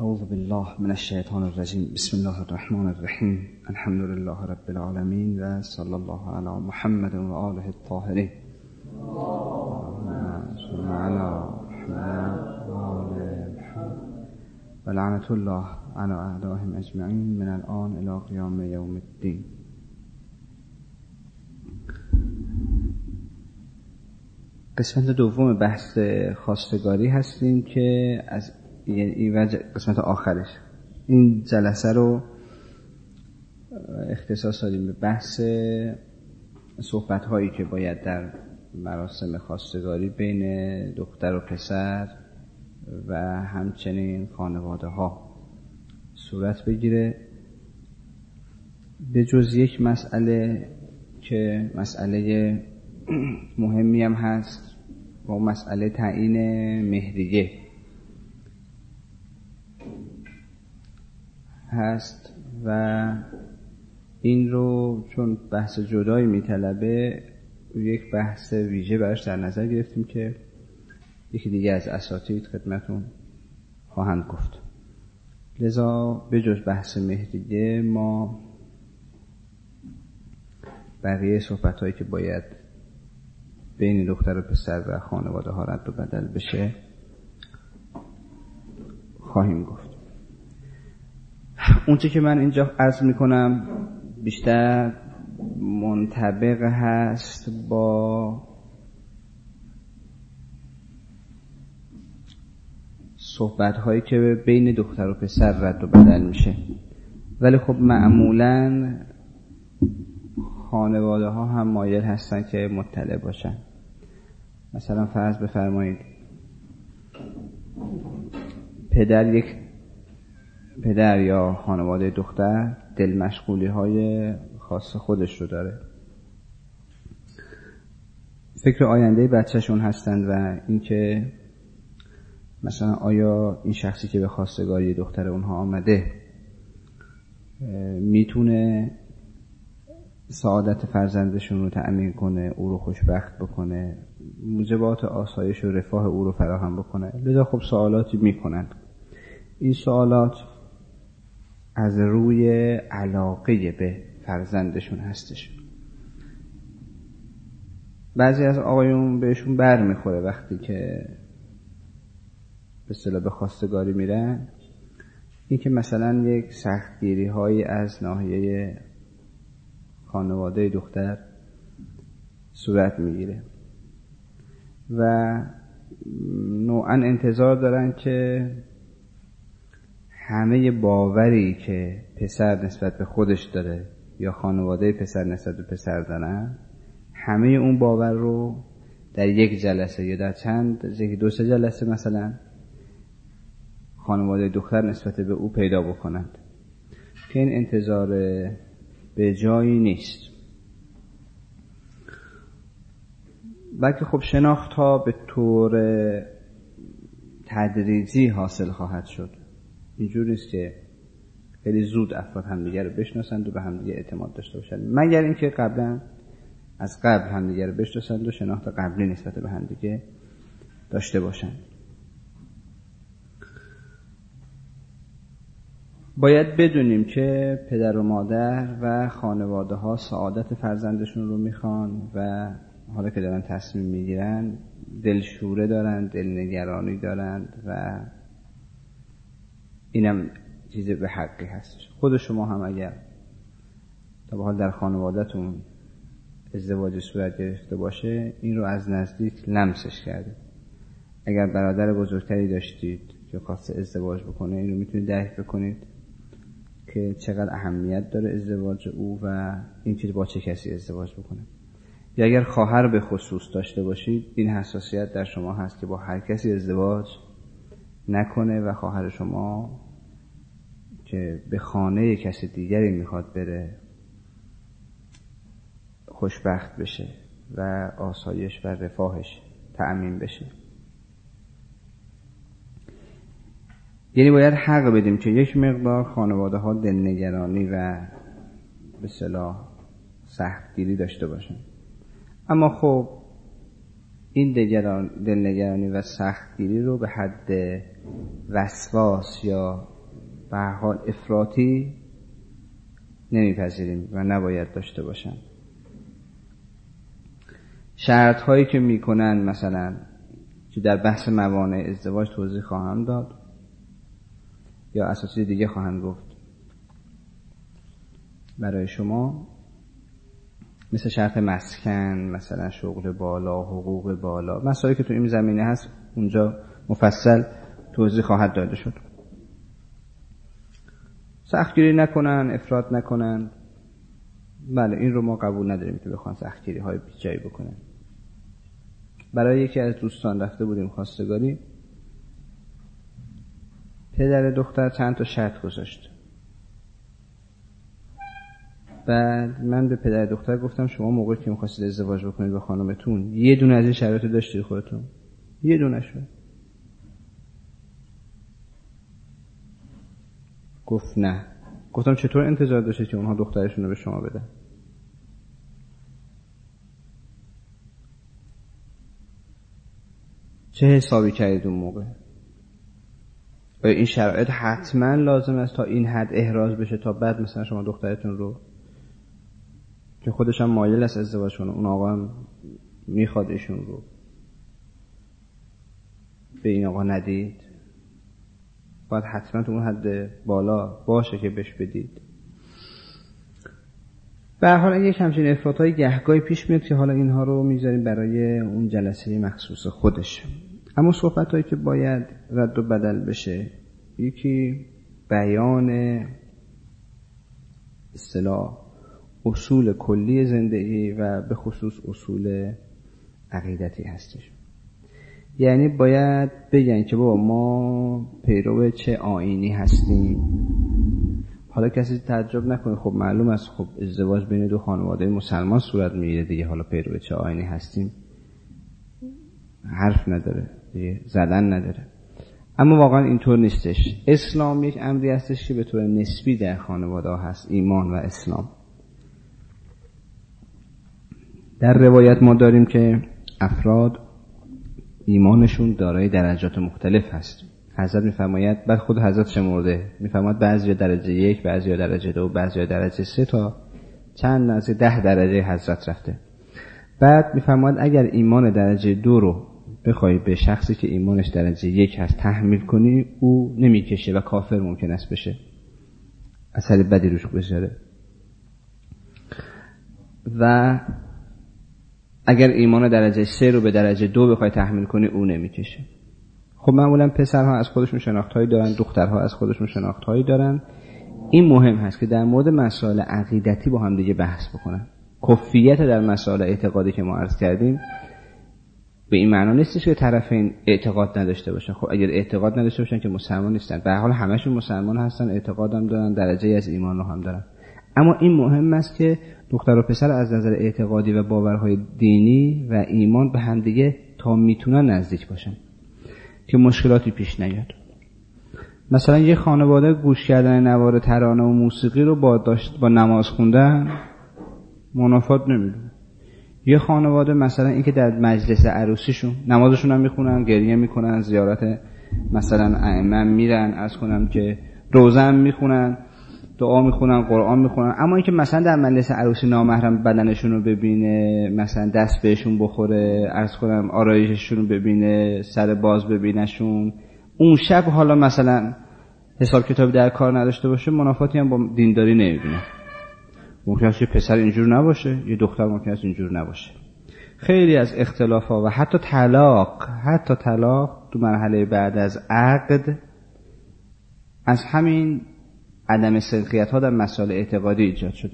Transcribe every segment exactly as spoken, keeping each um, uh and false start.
اعوذ بالله من الشیطان الرجیم. بسم الله الرحمن الرحیم. الحمد لله رب العالمین و صلی الله علی محمد و آله الطاهرین و لعنت الله علی اعدائهم اجمعین من الان الی قیام یوم الدین. قسمت دوم بحث خواستگاری هستیم که از این قسمت آخرش این جلسه رو اختصاص دادیم به بحث صحبت هایی که باید در مراسم خواستگاری بین دختر و پسر و همچنین خانواده ها صورت بگیره، به جز یک مسئله که مسئله مهمی هم هست و مسئله تعیین مهریه هست و این رو چون بحث جدایی میطلبه یک بحث ویژه براش در نظر گرفتیم که یکی دیگه از اساتید خدمتون خواهند گفت. لذا به جز بحث مهریه ما بقیه صحبت هایی که باید بین دختر و پسر و خانواده ها رد و بدل بشه خواهیم گفت. اون چی که من اینجا عرض میکنم بیشتر منطبق هست با صحبت هایی که بین دختر و پسر رد و بدل میشه، ولی خب معمولاً خانواده ها هم مایل هستن که مطلع باشن. مثلا فرض بفرمایید پدر یک پدر یا خانواده دختر دل مشغولی های خاص خودش رو داره، فکر آینده بچه‌شون هستند و اینکه مثلا آیا این شخصی که به خواستگاری دختر اونها آمده میتونه سعادت فرزندشون رو تأمین کنه، او رو خوشبخت بکنه، موجبات آسایش و رفاه او رو فراهم بکنه. لذا خب سوالاتی میکنن. این سوالات از روی علاقه به فرزندشون هستش. بعضی از آقایون بهشون بر میخوره وقتی که به اصطلاح به خواستگاری میرن، این که مثلا یک سختگیری هایی از ناحیه خانواده دختر صورت میگیره و نوعا انتظار دارن که همه باوری که پسر نسبت به خودش داره یا خانواده پسر نسبت به پسر دارن، همه اون باور رو در یک جلسه یا در چند یکی دو سه جلسه مثلا خانواده دختر نسبت به او پیدا بکنند که این انتظار به جایی نیست. بلکه خب شناخت ها به طور تدریجی حاصل خواهد شد. اینجور نیست که خیلی زود افراد همدیگر رو بشناسند و به همدیگر اعتماد داشته باشند، مگر اینکه قبلا از قبل همدیگر رو بشناسند و شناخت قبلی نسبت به همدیگر داشته باشند. باید بدونیم که پدر و مادر و خانواده ها سعادت فرزندشون رو میخوان و حالا که دارن تصمیم میگیرن دلشوره دارن، دلنگرانی دارند و اینم چیز به حقی هستش. خود شما هم اگر تا به حال در خانواده‌تون ازدواج صورت گرفته باشه این رو از نزدیک لمسش کردید. اگر برادر بزرگتری داشتید که خواسته ازدواج بکنه این رو میتونید درک بکنید که چقدر اهمیت داره ازدواج او و این چیز با چه کسی ازدواج بکنه. یا اگر خواهر به خصوص داشته باشید این حساسیت در شما هست که با هر کسی ازدواج نکنه و خواهر شما که به خانه کسی دیگری میخواد بره خوشبخت بشه و آسایش و رفاهش تأمین بشه. یعنی باید حق بدیم که یک مقدار خانواده ها دلنگرانی و به اصطلاح سختگیری داشته باشن، اما خب این دلنگرانی و سختگیری رو به حد وسواس یا به هر حال افراطی نمیپذیریم و نباید داشته باشن. شرط هایی که میکنن مثلا که در بحث موانع ازدواج توضیح خواهم داد یا اساسی دیگه خواهم گفت برای شما، مثل شرط مسکن، مثلا شغل بالا، حقوق بالا، مسائلی که تو این زمینه هست اونجا مفصل توضیح خواهد داده شد. سختگیری نکنن، افراط نکنن. بله این رو ما قبول نداریم که بخوان سختگیری های بیجایی بکنن. برای یکی از دوستان رفته بودیم خواستگاری، پدر دختر چند تا شرط گذاشت. بعد من به پدر دختر گفتم شما موقعی که می‌خواستید ازدواج بکنید با خانمتون یه دونه از این شرایط داشتید خودتون؟ یه دونه شو. گفت نه. گفتم چطور انتظار داشتید که اونها دخترشون رو به شما بدن؟ چه حسابی کردید اون موقع؟ این شرایط حتما لازم است تا این حد احراز بشه تا بعد مثلا شما دخترتون رو که خودش هم مایل است ازدواج کنه، اون آقا هم میخواد ایشون رو، به این آقا ندید؟ باید حتما تو اون حد بالا باشه که بهش بدید. به هر حال یک همچین افراط‌های گهگاهی پیش میاد که حالا اینها رو میذاریم برای اون جلسه مخصوص خودش. اما صحبت‌هایی که باید رد و بدل بشه، یکی بیان اصطلاح اصول کلی زندگی و به خصوص اصول عقیدتی هستش. یعنی باید بگن که بابا ما پیرو چه آیینی هستیم. حالا کسی تعجب نکنه، خب معلوم است خب ازدواج بین دو خانواده مسلمان صورت میگیره دیگه، حالا پیرو چه آیینی هستیم حرف نداره دیگه، زدن نداره. اما واقعا اینطور نیستش. اسلام یک امری هستش که به طور نسبی در خانواده ها هست، ایمان و اسلام. در روایت ما داریم که افراد ایمانشون دارای درجات مختلف هست. حضرت میفرماید، بعد خود حضرت شمرده، میفرماید بعضی درجه یک، بعضی درجه دو، بعضی درجه سه، تا چند نزدیک ده درجه حضرت رفته. بعد میفرماید اگر ایمان درجه دو رو بخوای به شخصی که ایمانش درجه یک هست تحمیل کنی، او نمیکشه و کافر ممکن است بشه، اثر بدی روش بذاره. و اگر ایمان درجه سه رو به درجه دو بخوای تحمیل کنی، او نمیکشه. خب معمولا پسرها از خودشون شناختهایی دارن، دخترها از خودشون شناختهایی دارن. این مهم هست که در مورد مسائل عقیدتی با هم دیگه بحث بکنن. کفیت در مسائل اعتقادی که ما عرض کردیم به این معنا نیستش که طرفین اعتقاد نداشته باشن. خب اگر اعتقاد نداشته باشن که مسلمان نیستن. به هر حال همشون مسلمان هستن، اعتقاد هم دارن، درجه از ایمان رو هم دارن. اما این مهم است که دختر و پسر از نظر اعتقادی و باورهای دینی و ایمان به هم دیگه تا میتونن نزدیک باشن که مشکلاتی پیش نیاد. مثلا یه خانواده گوش کردن نوار ترانه و موسیقی رو با داشت با نماز خوندن منافات نمیدونه. یه خانواده مثلا این که در مجلس عروسیشون نمازشون هم میخونن، گریه میکنن، زیارت مثلا ائمه میرن، از کنم که روزه هم میخونن، دعا میخونن، قرآن میخونن، اما این که مثلا در مجلس عروسی نامحرم بدنشون رو ببینه، مثلا دست بهشون بخوره، عرض کنم آرایششون رو ببینه، سر باز ببینشون، اون شب حالا مثلا حساب کتابی در کار نداشته باشه، منافاتی هم با دینداری نمیبینه. ممکن است یه پسر اینجور نباشه، یه دختر ممکن است اینجور نباشه. خیلی از اختلافات و حتی طلاق حتی طلاق تو مرحله بعد از عقد از همین عدم سنخیت ها در مسائل اعتقادی ایجاد شده.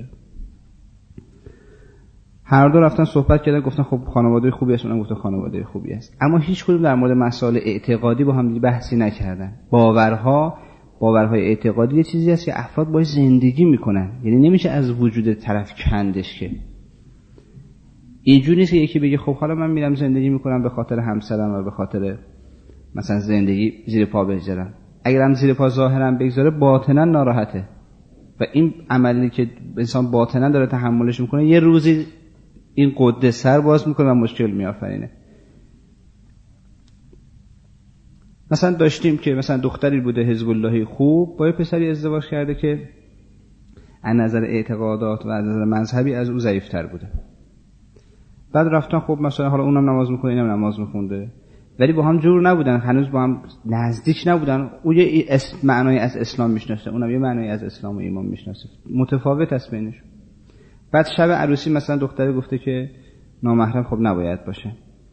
هر دو رفتن صحبت کردن، گفتن خب خانواده خوبی است، اونم گفته خانواده خوبی است، اما هیچ کدوم در مورد مسائل اعتقادی با هم بحثی نکردن. باورها باورهای اعتقادی یه چیزی است که افراد باهاش زندگی میکنن، یعنی نمیشه از وجود طرف کندش. که اینجوری نیست که یکی بگه خب حالا من میرم زندگی میکنم به خاطر همسرم و به خاطر مثلا زندگی زیر پا بگذارم. اگرم زیر پا ظاهرا بگذاره باطنا ناراحته و این عملی که انسان باطنا داره تحملش میکنه یه روزی این قده سر باز میکنه و مشکل میآفرینه. مثلا داشتیم که مثلا دختری بوده حزب اللهی خوب با یه پسری ازدواج کرده که از نظر اعتقادات و از نظر مذهبی از او ضعیف‌تر بوده. بعد رفتن خب مثلا حالا اونم نماز می‌خونه اینم نماز می‌خونده، ولی با هم جور نبودن، هنوز با هم نزدیک نبودن. او یه اسم معنای از اسلام میشناسه، اونم یه معنای از اسلام و ایمان میشناسه، متفاوت است بینشون. بعد شب عروسی مثلا دختره گفته که نامحرم خب نباید باشه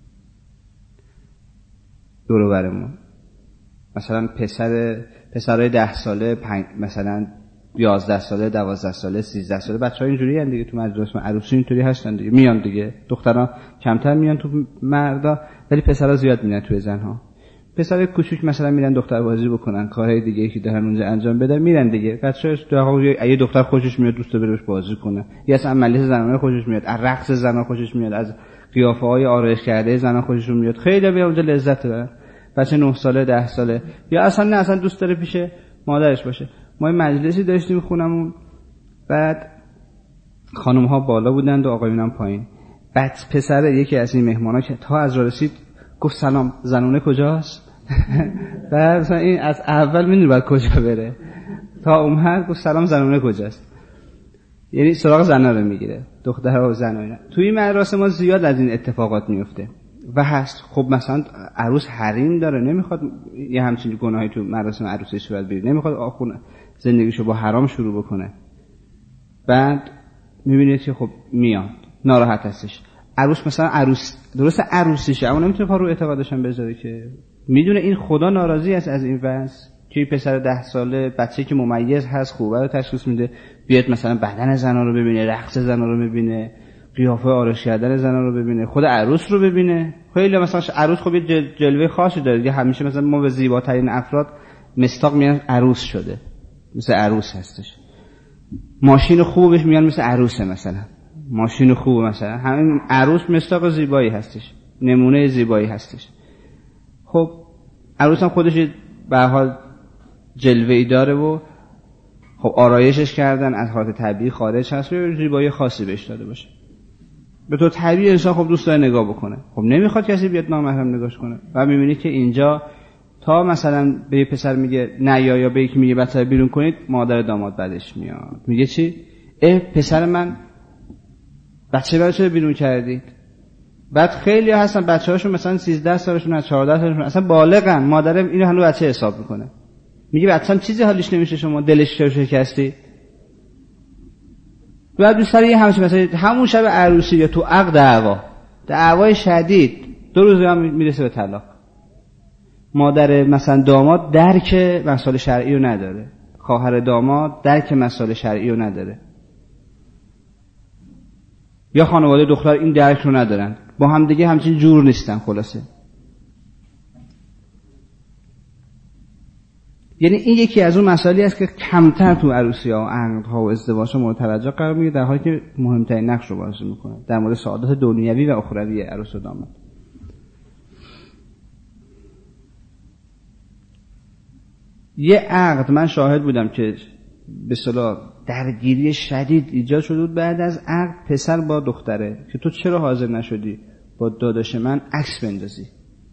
دور و برمون. مثلا پسر پسرای ده ساله پنج مثلا یازده ساله دوازده ساله سیزده ساله بچه‌ها اینجوری ان دیگه، تو مجلس عروسی اینطوری هستن دیگه، میان دیگه. دخترها کمتر میان تو مردا، ولی پسرها زیاد میان تو زنها. پسرای کوچیک مثلا میرن دختر بازی بکنن، کارهای دیگه که دارن اونجا انجام بدن میرن دیگه. بچه‌ها یه دختر خوشش میاد دوست داره بازی کنه، یا اصلا عملیات زنانه خوشش میاد، از رقص زنا خوشش میاد، از قیافه‌های آرایش کرده زنا خوششون میاد، خیلی میان اونجا لذت ببرن. بچه نه ساله ده ساله، یا اصلا نه اصلا دوست داره پیش مادرش باشه. ما یه مجلسی داشتیم خونمون، بعد خانم ها بالا بودند و آقایون هم پایین. بعد پسر یکی از این مهمانا که تا از راه رسید گفت سلام زنونه کجاست؟ بعد مثلا این از اول میدونه باید کجا بره، تا اومد گفت سلام زنونه کجاست، یعنی سراغ زنا رو میگیره، دخترها و زنا اینا. توی این مراسم ما زیاد از این اتفاقات میفته و هست. خب مثلا عروس حریم داره، نمیخواد یه همچین گناهی تو مراسم عروسی صورت بگیره، نمیخواد آخون زندگیشو با حرام شروع بکنه. بعد میبینید که خب میاد ناراحت هستش. عروس مثلا عروس درست عروسیشه، اما نمیتونه پا رو اعتقادش هم بذاره که میدونه این خدا ناراضی است از این وضع که پسر ده ساله بچه‌ای که ممیز هست خوبه رو تشخیص میده، بیاد مثلا بدن زنا رو ببینه، رقص زنا رو ببینه، قیافه آرایش کردن زنا رو ببینه، خود عروس رو ببینه. خیلی مثلا عروس خب یه جل... جلوه خاصی داره دیگه، همیشه مثلا ما به زیباترین افراد مستاق میگن عروس شده، مثل عروس هستش. ماشین خوبش میگن مثل عروسه، مثلا ماشین خوب مثلا همین عروس مستاق زیبایی هستش، نمونه زیبایی هستش. خب عروس هم خودش به هر حال جلوه‌ای داره و خب آرایشش کردن از حالت طبیعی خارج هست و زیبایی خاصی بهش داده باشه. به تو طبیعی انسان خب دوست داره نگاه بکنه، خب نمیخواد کسی بیاد نامحرم نگاهش کنه. و میبینید که اینجا تا مثلا به یه پسر میگه نه یا یا به یکی میگه بچه بیرون کنید، مادر داماد بعدش میاد میگه چی؟ اه پسر من بچه برای چه بیرون کردید؟ بعد خیلی ها هستن بچه هاشون مثلا سیزده سالشون از چهارده سالشون اصلا بالغن، مادرم اینو هنوز بچه حساب میکنه، میگه بچه‌م چیزی حالیش نمیشه شما دلش رو شکستی. بعد دوست داره همش مثلا همون شب عروسی یا تو عقد دعوا دعوای شدید دو روز هم میرسه به طلاق. مادر مثلا داماد درک مسائل شرعی رو نداره، خواهر داماد درک مسائل شرعی رو نداره، یا خانواده دختر این درک رو ندارن، با هم دیگه همچین جور نیستن. خلاصه یعنی این یکی از اون مسائلی است که کمتر تو عروسی‌ها و عقدها و ازدواج‌ها مورد توجه قرار میگیره، در حالی که مهمترین نقش رو بازی میکنه در مورد سعادت دنیوی و اخروی عروس و داماد. یه عقد من شاهد بودم که به اصطلاح درگیری شدید ایجاد شده بود بعد از عقد، پسر با دختره که تو چرا حاضر نشدی با داداش من عکس بندازی.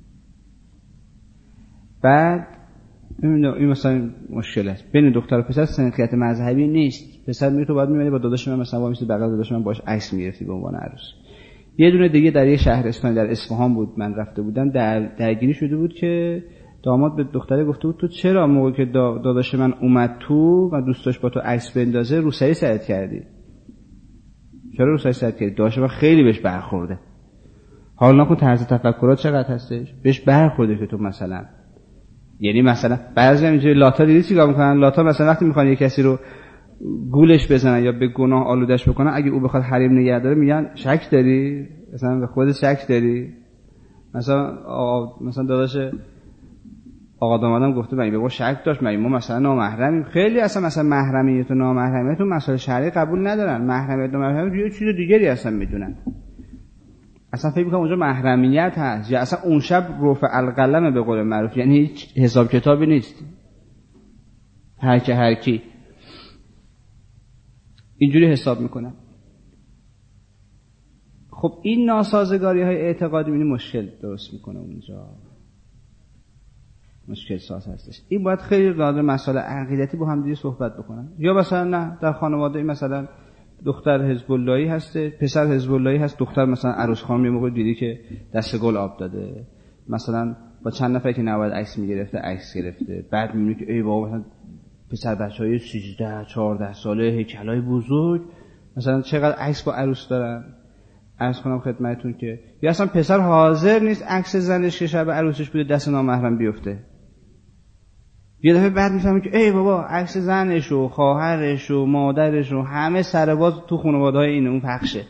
بعد این مثلا مشکل است بین دختر و پسر، سنخیت مذهبی نیست. پسر میگه تو باید میمونی با داداش من مثلا با میشه بغل داداش من باش عکس میگرفتی به عنوان عروس. یه دونه دیگه در یه شهرستان در اصفهان بود من رفته بودم، در درگیری شده بود که داماد به دختره گفته بود تو چرا موقعی که داداش من اومد تو و دوست داشت با تو عکس بندازه روسری سرت کردی؟ چرا روسری سرت کردی؟ داداش من خیلی بهش برخورده. حالا نکن طرز تفکرات چقدر هستش، بهش برخورده که تو مثلا، یعنی مثلا بعضی اینجوری لاتا دیدی چیکار میکنن؟ لاتا مثلا وقتی میخوان یه کسی رو گولش بزنن یا به گناه آلودش بکنن، اگه او بخواد حریم نگه داره میگن شک داری؟ مثلا به خودت شک داری؟ مثلا آقا مثلا داداش آقا دامادم گفته من به ما شک داشت، من ما مثلا نامحرمیم. خیلی اصلا مثلا محرمیت و نامحرمیت تو مسائل شرعی قبول ندارن، محرمیت و نامحرمیت یه چیز دیگری اصلا میدونن. اصلا فکر می‌کنم اونجا محرمیت هست یا اصلا اون شب رفع القلم به قول معروف، یعنی هیچ حساب کتابی نیست، هر کی هر کی اینجوری حساب میکنن. خب این ناسازگاری‌های اعتقادی این مشکل درست میکنه اونجا. مشکل ساز هستش. این باید خیلی راجع مسائل عقیدتی با هم دیگه صحبت بکنن. یا مثلا نه در خانواده مثلا دختر حزب اللهی هسته، پسر حزب اللهی هست، دختر مثلا عروس خانم یه موقع دیدی که دست گل آب داده، مثلا با چند نفر که نباید عکس میگرفته عکس گرفته، بعد میبینی که ای بابا مثلا پسر بچهای سیزده چهارده ساله هیکلای بزرگ مثلا چقدر عکس با عروس دارن. عرض کنم خدمتتون که یا اصلا پسر حاضر نیست عکس زنش که شب عروسش بوده دست نامحرم بیفته. یه دفعه بعد میفهمی که ای بابا عکس زنش و خواهرش و مادرش و همه سرباز تو خانواده‌های این اون پخشه.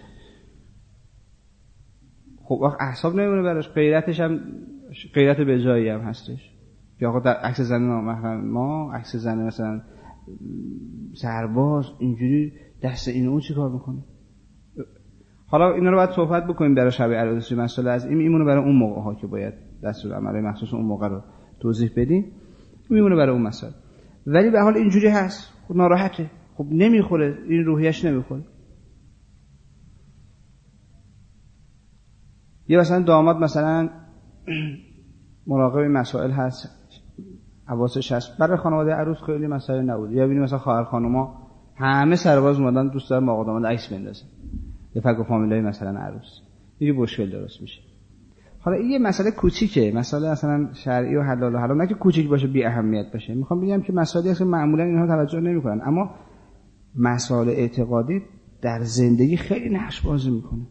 خب وقت احساب نمیمونه براش، غیرتش هم غیرت به جایی هم هستش که آقا در عکس زن نامحرم ما، عکس زن مثلا سرباز اینجوری دست این اون چیکار میکنه. حالا اینا رو باید صحبت بکنیم برای شب عروسی، مسئله از این میمونه برای اون موقع ها که باید دستور عمل مخصوص اون موقع رو توضیح بدیم، میمونه برای اون مسئله. ولی به حال اینجوری هست، خب ناراحته، خب نمیخوره، این روحیش نمیخوره. یه مثلا داماد مثلا مراقب این مسائل هست، حواسش هست، برای خانواده عروس خیلی مسائل نبود. یا ببینید مثلا خواهر خانوما همه سرباز اومدن دوست دارن با آقا داماد عکس بندازن، یه فک و فامیلای مثلا عروس، دیگه مشکل درست میشه. حالا این یه مسئله کوچیکه، مسئله مثلا شرعی و حلال و حرام، نه که کوچیک باشه بی اهمیت باشه. میخوام بگم که مسائلی هست که معمولا اینها توجه نمیکنن، اما مسائل اعتقادی در زندگی خیلی نقش بازی میکنه.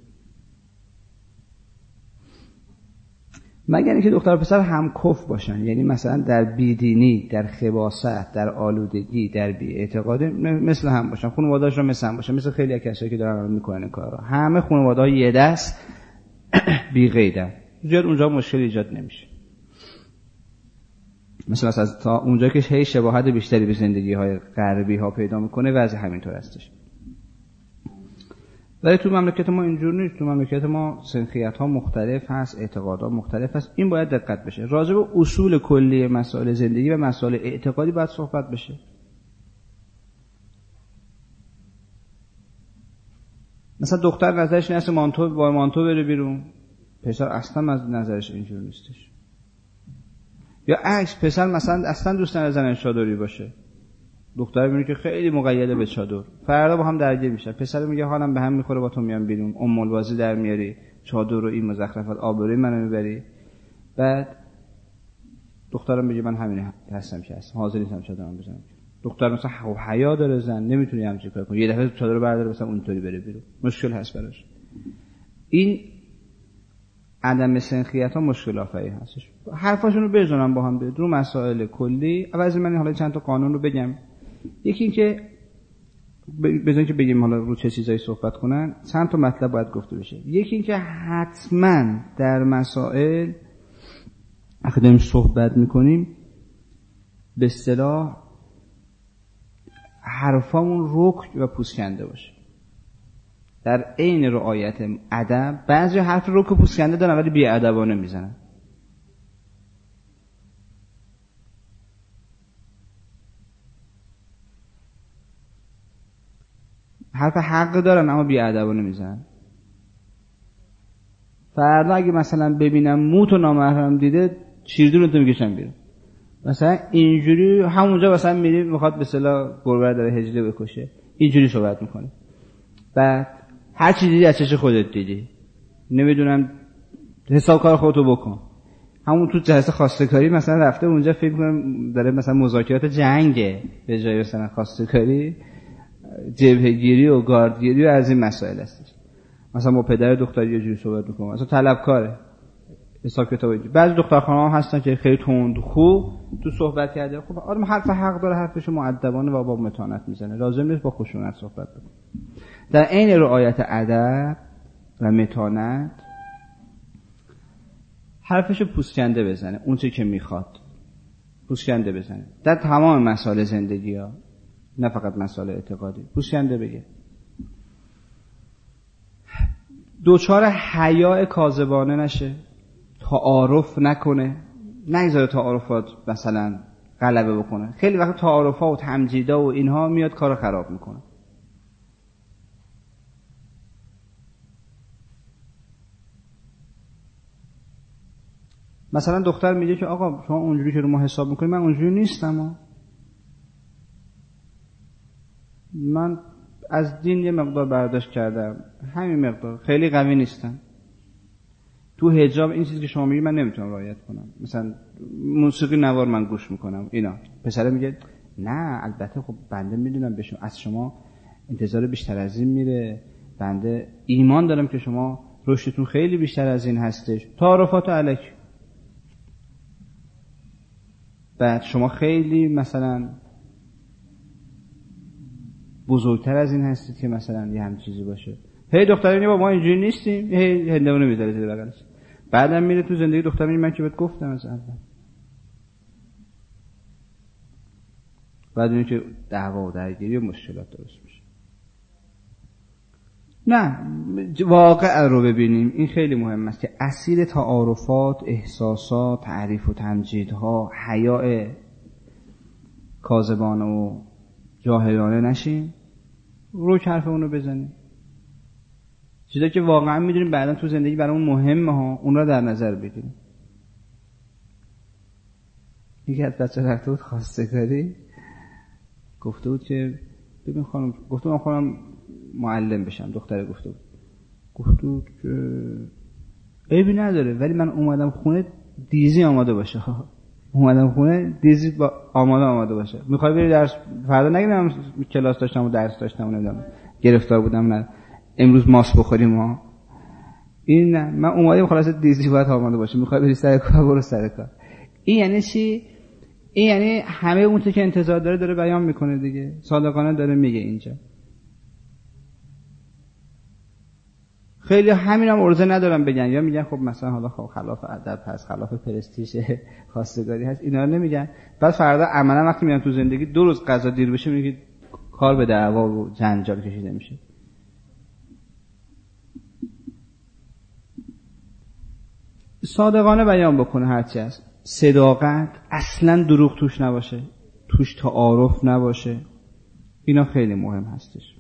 مگر اینکه دختر و پسر هم کف باشن، یعنی مثلا در بیدینی، در خباثت، در آلودگی، در بی اعتقادی مثل هم باشن، خانواده‌هاشون مثل هم باشن، مثل خیلی از کسایی که دارن میکنن این کارا، همه خانواده‌ها یه دست بی قیدن، زیاد اونجا مشکل ایجاد نمیشه. مثلا از تا اونجا که هی شباهت بیشتری به زندگی‌های غربی ها پیدا میکنه وضع همینطور هستش. ولی تو مملکت ما اینجور نیست. تو مملکت ما سنخیت ها مختلف هست، اعتقاد ها مختلف هست. این باید دقت بشه. راجع به اصول کلی مسائل زندگی و مسائل اعتقادی باید صحبت بشه. مثلا دختر نظرش نیست مانتو با مانتو بره بیرون، پسر اصلا از نظرش اینجور نیستش. یا عکس، پسر مثلا اصلا دوست نداره زنش چادری باشه، دختر میگه که خیلی مقیده به چادر، فردا با هم درگیر میشن. پسر میگه حالم به هم میخوره با تو میام بیرون، ام البازی در میاری، چادر و این مزخرفات، آبروی منو میبری. بعد دخترم میگه من همین هستم که هستم، حاضر نیستم چادرم بزنم. دختر مثلا حیا داره، زن نمیتونه همچین کار کنه، یه دفعه چادر رو برداره مثلا اونطوری بره بیرون، مشکل هست براش. این عدم سنخیت ها مشکل آفرین هستش. حرفاشون رو بزنم با هم به رو مسائل کلی. اول من حالا چند تا قانون رو بگم. یکی این که بذارین که بگیم حالا رو چه چیزایی صحبت کنن، چند تا مطلب باید گفته بشه. یکی این که حتما در مسائل وقتی داریم صحبت میکنیم به اصطلاح حرفامون رک و پوسکنده باشه. در عین رعایت ادب، بعضی حرف رک و پوسکنده دارن ولی بی‌ادبانه میزنن. حرف حق دارن اما بی‌ادبانه میزنن. فردا اگه مثلا ببینم موت و نامحرم دیده چیردونتو میکشم بیرون. مثلا اینجوری همونجا مثلا میری میخواد به اصطلاح گربه داره هجله بکشه، اینجوری صحبت میکنه. بعد هر چیزی دیدی از چش خودت دیدی، نمیدونم حساب کار خودتو بکن. همون تو جلسه خواستگاری مثلا رفته اونجا فکر کنم داره مثلا مذاکرات جنگه، به جای مثلا خواستگاری جبهه‌گیری و گاردگیری و از این مسائل هستش. مثلا با پدر دختری یه جوری صحبت میکنه، مثلا طلبکاره، حساب کتاب اینجوری. بعضی دخترخانه‌ها هستن که خیلی تند خوب تو صحبت کرده. خب آدم حرف حق داره، حرفشو مؤدبانه و با متانت میزنه، لازم نیست با خشونت صحبت بکنه. در عین رعایت ادب و متانت حرفشو پوسکنده بزنه، اون چیزی که میخواد پوسکنده بزنه در تمام مسائل زندگی ها، نه فقط مسائل اعتقادی. پوسکنده بگه، دوچار حیا کاذبانه نشه، تعارف نکنه، نگذاره تعارفات مثلا غلبه بکنه. خیلی وقت تعارفات و تمجیدا و اینها میاد کارو خراب میکنه. مثلا دختر میگه که آقا شما اونجوری که رو ما حساب میکنی من اونجوری نیستم ها. من از دین یه مقدار برداشت کردم، همین مقدار، خیلی قوی نیستم. تو حجاب این چیزی که شما میگی من نمیتونم رعایت کنم. مثلا موسیقی نوار من گوش میکنم اینا. پسره میگه نه البته خب بنده میدونم به شما از شما انتظار بیشتر از این میره، بنده ایمان دارم که شما رشدتون خیلی بیشتر از این هستش. تعارفات الکی. بعد شما خیلی مثلا بزرگتر از این هستید که مثلا یه هم چیزی باشه. هی دختر میگه با ما اینجوری نیستیم، هی هندونه میذاره زیر بغلش. بعدم میره تو زندگی دختر میگه من که بهت گفتم از اول. بعد اینکه دعوا و درگیری و مشکلات درست میشه. نه واقع رو ببینیم، این خیلی مهم است که اسیر تعارفات، احساسات، تعریف و تمجیدها، حیاء کاذبانه و جاهلانه نشیم، رو حرف اون رو بزنیم. چیزایی که واقعا میدونیم بعدا تو زندگی برامون مهمه ها، اون رو در نظر بگیریم. یکی از بچه رفته بود خواستگاری، گفته بود که ببین خانم، گفته من خانم معلم بشم. دختره گفته بود گفته بود که عیبی نداره ولی من اومدم خونه دیزی آماده باشه ها. اومدم خونه دیزی با آماده آماده باشه. میخوای بری درس؟ فردا نگیدم کلاس داشتم و درس داشتم و نمیدونم گرفتار بودم، نه امروز ماست بخوریم ها. این نه، من اومدم خلاص دیزی باید آماده باشه. میخوای بری سر کار برو سر کار. این یعنی چی؟ این یعنی همه اون چیزی که انتظار داره داره بیان میکنه دیگه، صادقانه داره میگه اینجا. خیلی همینم عرضه ندارم بگن، یا میگن خب مثلا حالا خب خلاف ادب هست، خلاف پرستیژ خواستگاری هست، اینا رو نمیگن. بعد فردا عملا وقتی میان تو زندگی دو روز قضا دیر بشه میگه کار به دعوا و جنجال کشیده میشه. صادقانه بیان بکنه هرچی هست. صداقت، اصلا دروغ توش نباشه، توش تعارف نباشه، اینا خیلی مهم هستش.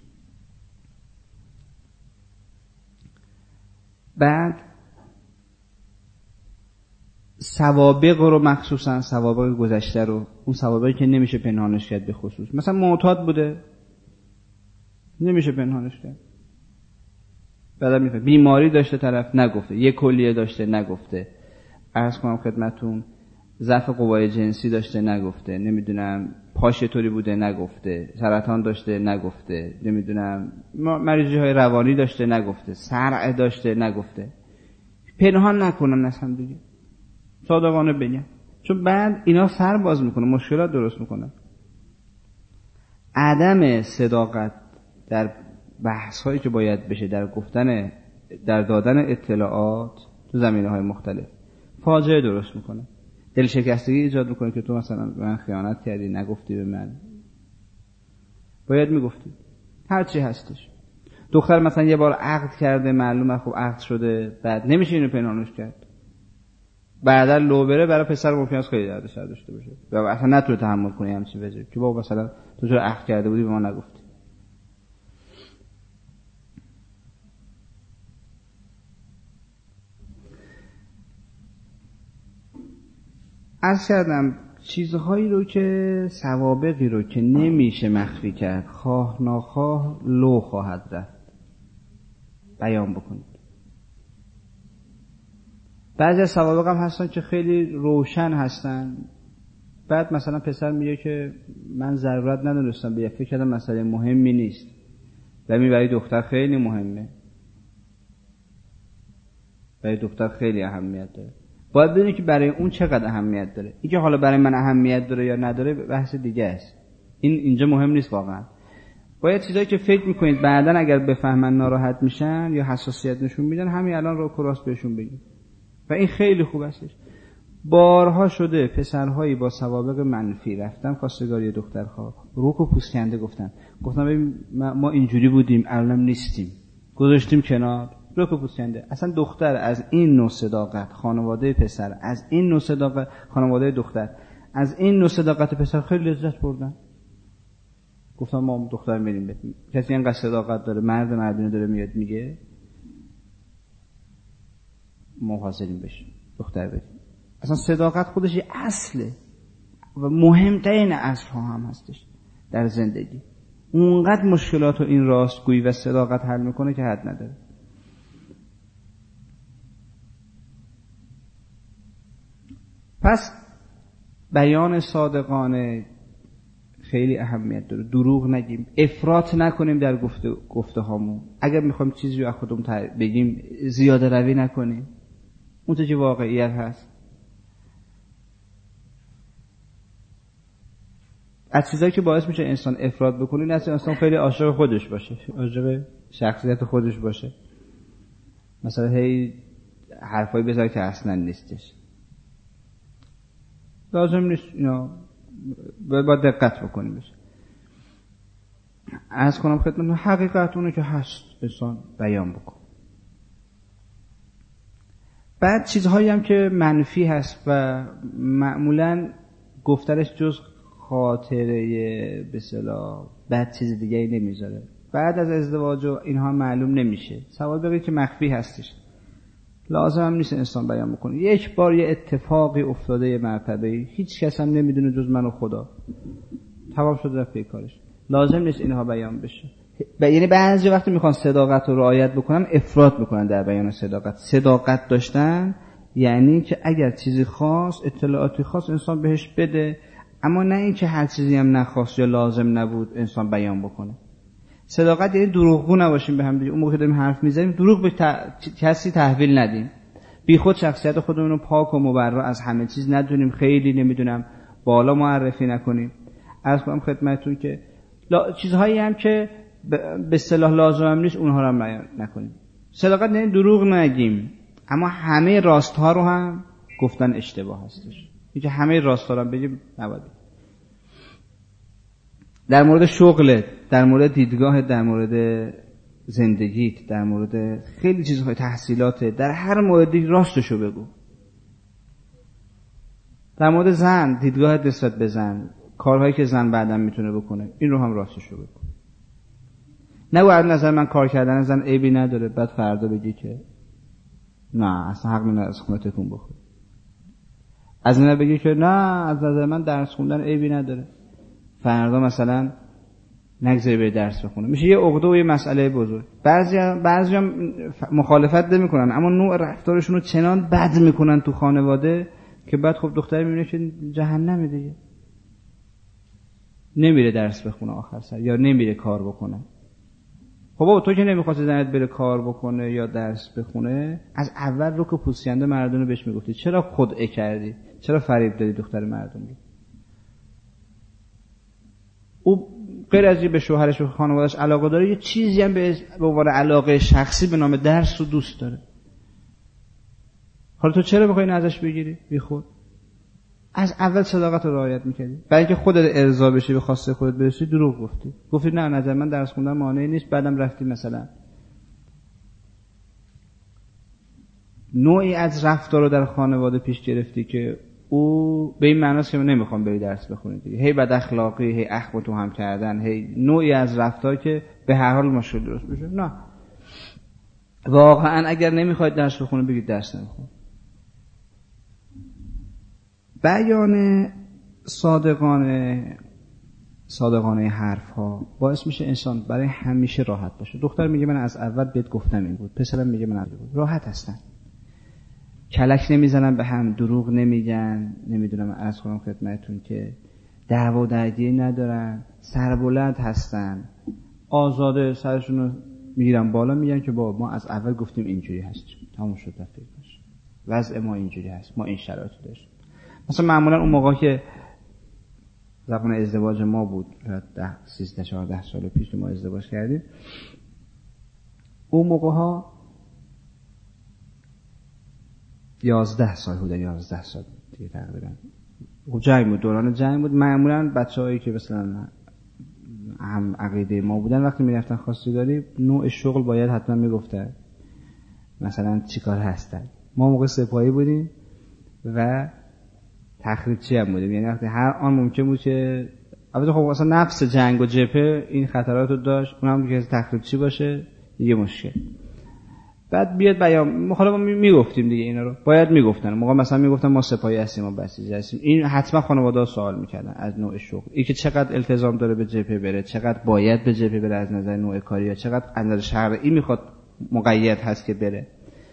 بعد سوابق رو، مخصوصا سوابق گذشته رو، اون سوابقی که نمیشه پنهانش کرد، به خصوص مثلا معتاد بوده نمیشه پنهانش کرد، بعد میفهمه بیماری داشته طرف نگفته، یک کلیه داشته نگفته، عرض کنم خدمتون ضعف قوای جنسی داشته نگفته، نمیدونم پاش طوری بوده نگفته، سرطان داشته نگفته، نمیدونم مریضی های روانی داشته نگفته، صرع داشته نگفته. پنهان نکنن اصلا دیگه، صادقانه بگن، چون بعد اینا سر باز میکنه، مشکلات درست میکنه. عدم صداقت در بحث هایی که باید بشه، در گفتن، در دادن اطلاعات تو زمینه های مختلف، فاجعه درست میکنه، دل شکستگی ایجاد میکنه که تو مثلا من خیانت کردی نگفتی به من، باید میگفتی هر چی هستش. دختر مثلا یه بار عقد کرده، معلومه خب عقد شده، بعد نمیشه اینو پنهانش کرد، بعدا لو بره برای پسر ممکن است خیلی دردسر داشته باشه و اصلا نتونه تحمل کنه همچین وضعی که بابا مثلا تو چرا عقد کرده بودی به ما نگفتی. عرض کردم چیزهایی رو که سوابقی رو که نمیشه مخفی کرد، خواه ناخواه لو خواهد رفت، بیان بکنید. بعضی از سوابق هم هستن که خیلی روشن هستن، بعد مثلا پسر میگه که من ضرورت ندونستم، به فکر کردم مسئله مهمی نیست، ولی برای دختر خیلی مهمه، برای دختر خیلی اهمیت داره. باید بدونی که برای اون چقدر اهمیت داره. اینکه حالا برای من اهمیت داره یا نداره بحث دیگه است، این اینجا مهم نیست واقعا. باید چیزایی که فکر میکنید بعدن اگر بفهمن ناراحت میشن یا حساسیت نشون میدن، همین الان رو کراس بهشون بگید و این خیلی خوب استش. بارها شده پسرهایی با سوابق منفی رفتن خواستگاری دخترها، روک و پوست کنده گفتن گفتن ببین ما اینجوری بودیم الانم نیستیم، گذاشتیم کنار، روک و پوست کنده. اصلا دختر از این نوع صداقت، خانواده پسر از این نوع صداقت، خانواده دختر از این نوع صداقت پسر خیلی لذت بردن. گفتم ما دختر میریم بهتون، کسی اینقدر صداقت داره، مرد مردونه داره میاد میگه ما حاضرین بشیم دختر بدیم. اصلا صداقت خودش یه اصله و مهمترین اصل ها هم هستش در زندگی. اونقدر مشکلات رو این راستگویی و صداقت حل میکنه که حد نداره. پس بیان صادقانه خیلی اهمیت داره. دروغ نگیم، افراط نکنیم در گفته گفته هامون. اگر میخوایم چیزی رو از خودمون بگیم زیاده روی نکنیم، اون تو که واقعیت هست. از چیزایی که باعث میشه انسان افراط بکنه این است انسان خیلی عاشق خودش باشه، عاشق شخصیت خودش باشه، مثلا هی حرفایی بزنه که اصلا نیستش. لازم نیست اینا، باید دقت بکنیم بشه. عرض کنم خدمتتون حقیقت اونه که هست انسان بیان بکن. بعد چیزهایی هم که منفی هست و معمولاً گفتنش جز خاطره به اصطلاح بعد چیز دیگه ای نمیذاره. بعد از ازدواج و اینها معلوم نمیشه. سوال بگید که مخفی هستش. لازم هم نیست انسان بیان بکنه. یک بار یه اتفاقی افتاده یه مرتبه‌ای، هیچ کس هم نمیدونه جز من و خدا. تمام شد رفت کارش. لازم نیست اینها بیان بشه. ب... یعنی بعضی وقتی میخوان صداقت رو رعایت بکنن افراط میکنن در بیان صداقت. صداقت داشتن یعنی که اگر چیزی خاص، اطلاعاتی خاص انسان بهش بده، اما نه این که هر چیزی هم نخواست یا لازم نبود انسان بیان بکنه. صداقت یعنی دروغگو نباشیم به هم دیگه. اون موقع که داریم حرف میزنیم دروغ به ت... کسی تحویل ندیم. بی خود شخصیت خودمون رو پاک و مبرا از همه چیز ندونیم، خیلی نمیدونم بالا معرفی نکنیم. عرض کنم خدمتتون که لا... چیزهایی هم که به اصطلاح لازم هم نیست اونها رو هم بیان نکنیم. صداقت یعنی دروغ نگیم، اما همه راست‌ها رو هم گفتن اشتباه هستش. اینکه همه راست‌ها رو هم بگیم نباید. در مورد شغلت، در مورد دیدگاهت، در مورد زندگیت، در مورد خیلی چیزهای تحصیلاتت، در هر موردی راستشو بگو. در مورد زن، دیدگاهت نسبت به زن، کارهایی که زن بعداً میتونه بکنه، این رو هم راستشو بگو. نه از نظر من کار کردن زن عیبی نداره، بعد فردا بگی که نه اصلا حق نداره از خونه تکون بخوری. از نه بگی که نه از نظر من درس خوندن عیبی نداره، فردا مثلا نگذاری بری درس بخونه. میشه یه عقده و یه مسئله بزرگ. بعضیا بعضیا مخالفت نمیکنن اما نوع رفتارشون رو چنان بد میکنن تو خانواده که بعد خب دختر میبینه که جهنمه دیگه، نمیره درس بخونه آخر سر یا نمیره کار بکنه. خب بابا تو که نمیخواستی زنت بره کار بکنه یا درس بخونه، از اول رو که پوسینده مردونه بهش میگفتی چرا خودعه کردی، چرا فریب دادی دختر مردم رو. او غیر از به شوهرش و خانواده‌اش علاقه داره، یه چیزی هم به عنوان علاقه شخصی به نام درس رو دوست داره. حالا تو چرا میخوای اینو ازش بگیری؟ بی خود از اول صداقت رو رعایت میکردی. برای اینکه خودت ارضا بشی به خواسته خودت برسی دروغ گفتی. گفتی نه نظر من درس خوندن مانعی نیست، بعدم رفتی مثلا نوعی از رفتار رو در خانواده پیش گرفتی که او به این معناست که من نمیخوام بری درس بخونی دیگه. هی بد اخلاقی، هی اخم تو هم کردن، هی نوعی از رفتار که به هر حال مشکل درست بشه. نه واقعا اگر نمیخواید درس بخونید بگید درس نمیخوام. بیان صادقانه صادقانه حرف ها باعث میشه انسان برای همیشه راحت باشه. دختر میگه من از اول بهت گفتم این بود، پسرم میگه من از بود. راحت هستن، کلک نمیزنن به هم، دروغ نمیگن، نمیدونم عرض کنم خدمتتون که دعوا و درگیری ندارن، سربلند هستن، آزاده سرشون رو میگیرن بالا، میگن که بابا ما از اول گفتیم اینجوری هست، تموم شد رفت باشه، وضع ما اینجوری هست، ما این شرایط داشتیم. مثلا معمولا اون موقع که زمان ازدواج ما بود، ده سیزده چهارده سال پیش که ما ازدواج کردیم، اون موقع ها یازده سال بود، یازده سال دیگه تقریبا جنگ بود، دوران جنگ بود. معمولا بچه‌هایی که مثلا هم عقیده ما بودن وقتی میرفتن خواستگاری نوع شغل باید حتما میگفتن مثلا چیکار هستن. ما موقع سپاهی بودیم و تخریبچی هم بودیم، یعنی وقتی هر آن ممکن بود که البته خب اصلا نفس جنگ و جبهه این خطرات رو داشت، اونم که تخریبچی باشه دیگه مشکل. بعد بیاد بیان، حالا ما میگفتیم دیگه اینا رو باید میگفتن، موقع مثلا میگفتن ما سپاهی هستیم ما بسیج هستیم، این حتما خانواده‌ها سوال میکردن از نوع شغل، این که چقدر التزام داره به جبهه بره، چقدر باید به جبهه بره از نظر نوع کاری، یا چقدر از نظر شرعی میخواد مقید هست که بره،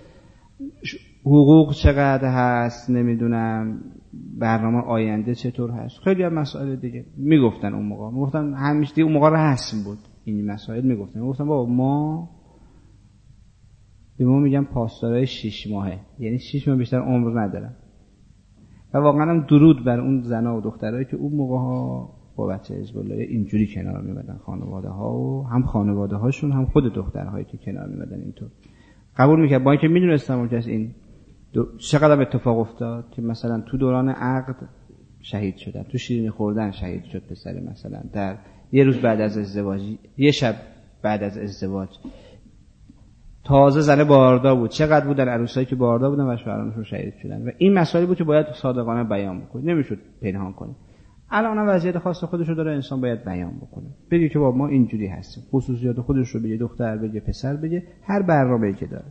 حقوق چقدر هست، نمیدونم برنامه آینده چطور هست، خیلی از مسائل دیگه میگفتن اون موقع. میگفتن همیشه دیگه اون موقع رسم بود این مسائل، میگفتن میگفتن بابا ما به ما میگن پاسدارای شش ماهه، یعنی شش ماه بیشتر عمر ندارن. و واقعا هم درود بر اون زنا و دخترایی که اون موقع ها با بچه حزب الله اینجوری کنار میمدن، خانواده ها و هم خانواده هاشون هم خود دخترهایی که کنار میمدن اینطور قبول میکرد، با اینکه میدونستم که این چقدر اتفاق افتاد که مثلا تو دوران عقد شهید شدن، تو شیرینی خوردن شهید شد پسر، مثلا در یه روز بعد از ازدواج، یه شب بعد از ازدواج، تازه زنه باردار بود، چقدر بودن عروسایی که باردار بودن و شوهرانشون شهید شدن. و این مسائلی بود که باید صادقانه بیان بکنه، نمیشد پنهان کنه. الان وضعیت خاص خودش رو داره، انسان باید بیان بکنه، بگه که بابا ما اینجوری هستیم، خصوصیات خودش رو بگه، دختر بگه، پسر بگه، هر برنامه‌ای که داره.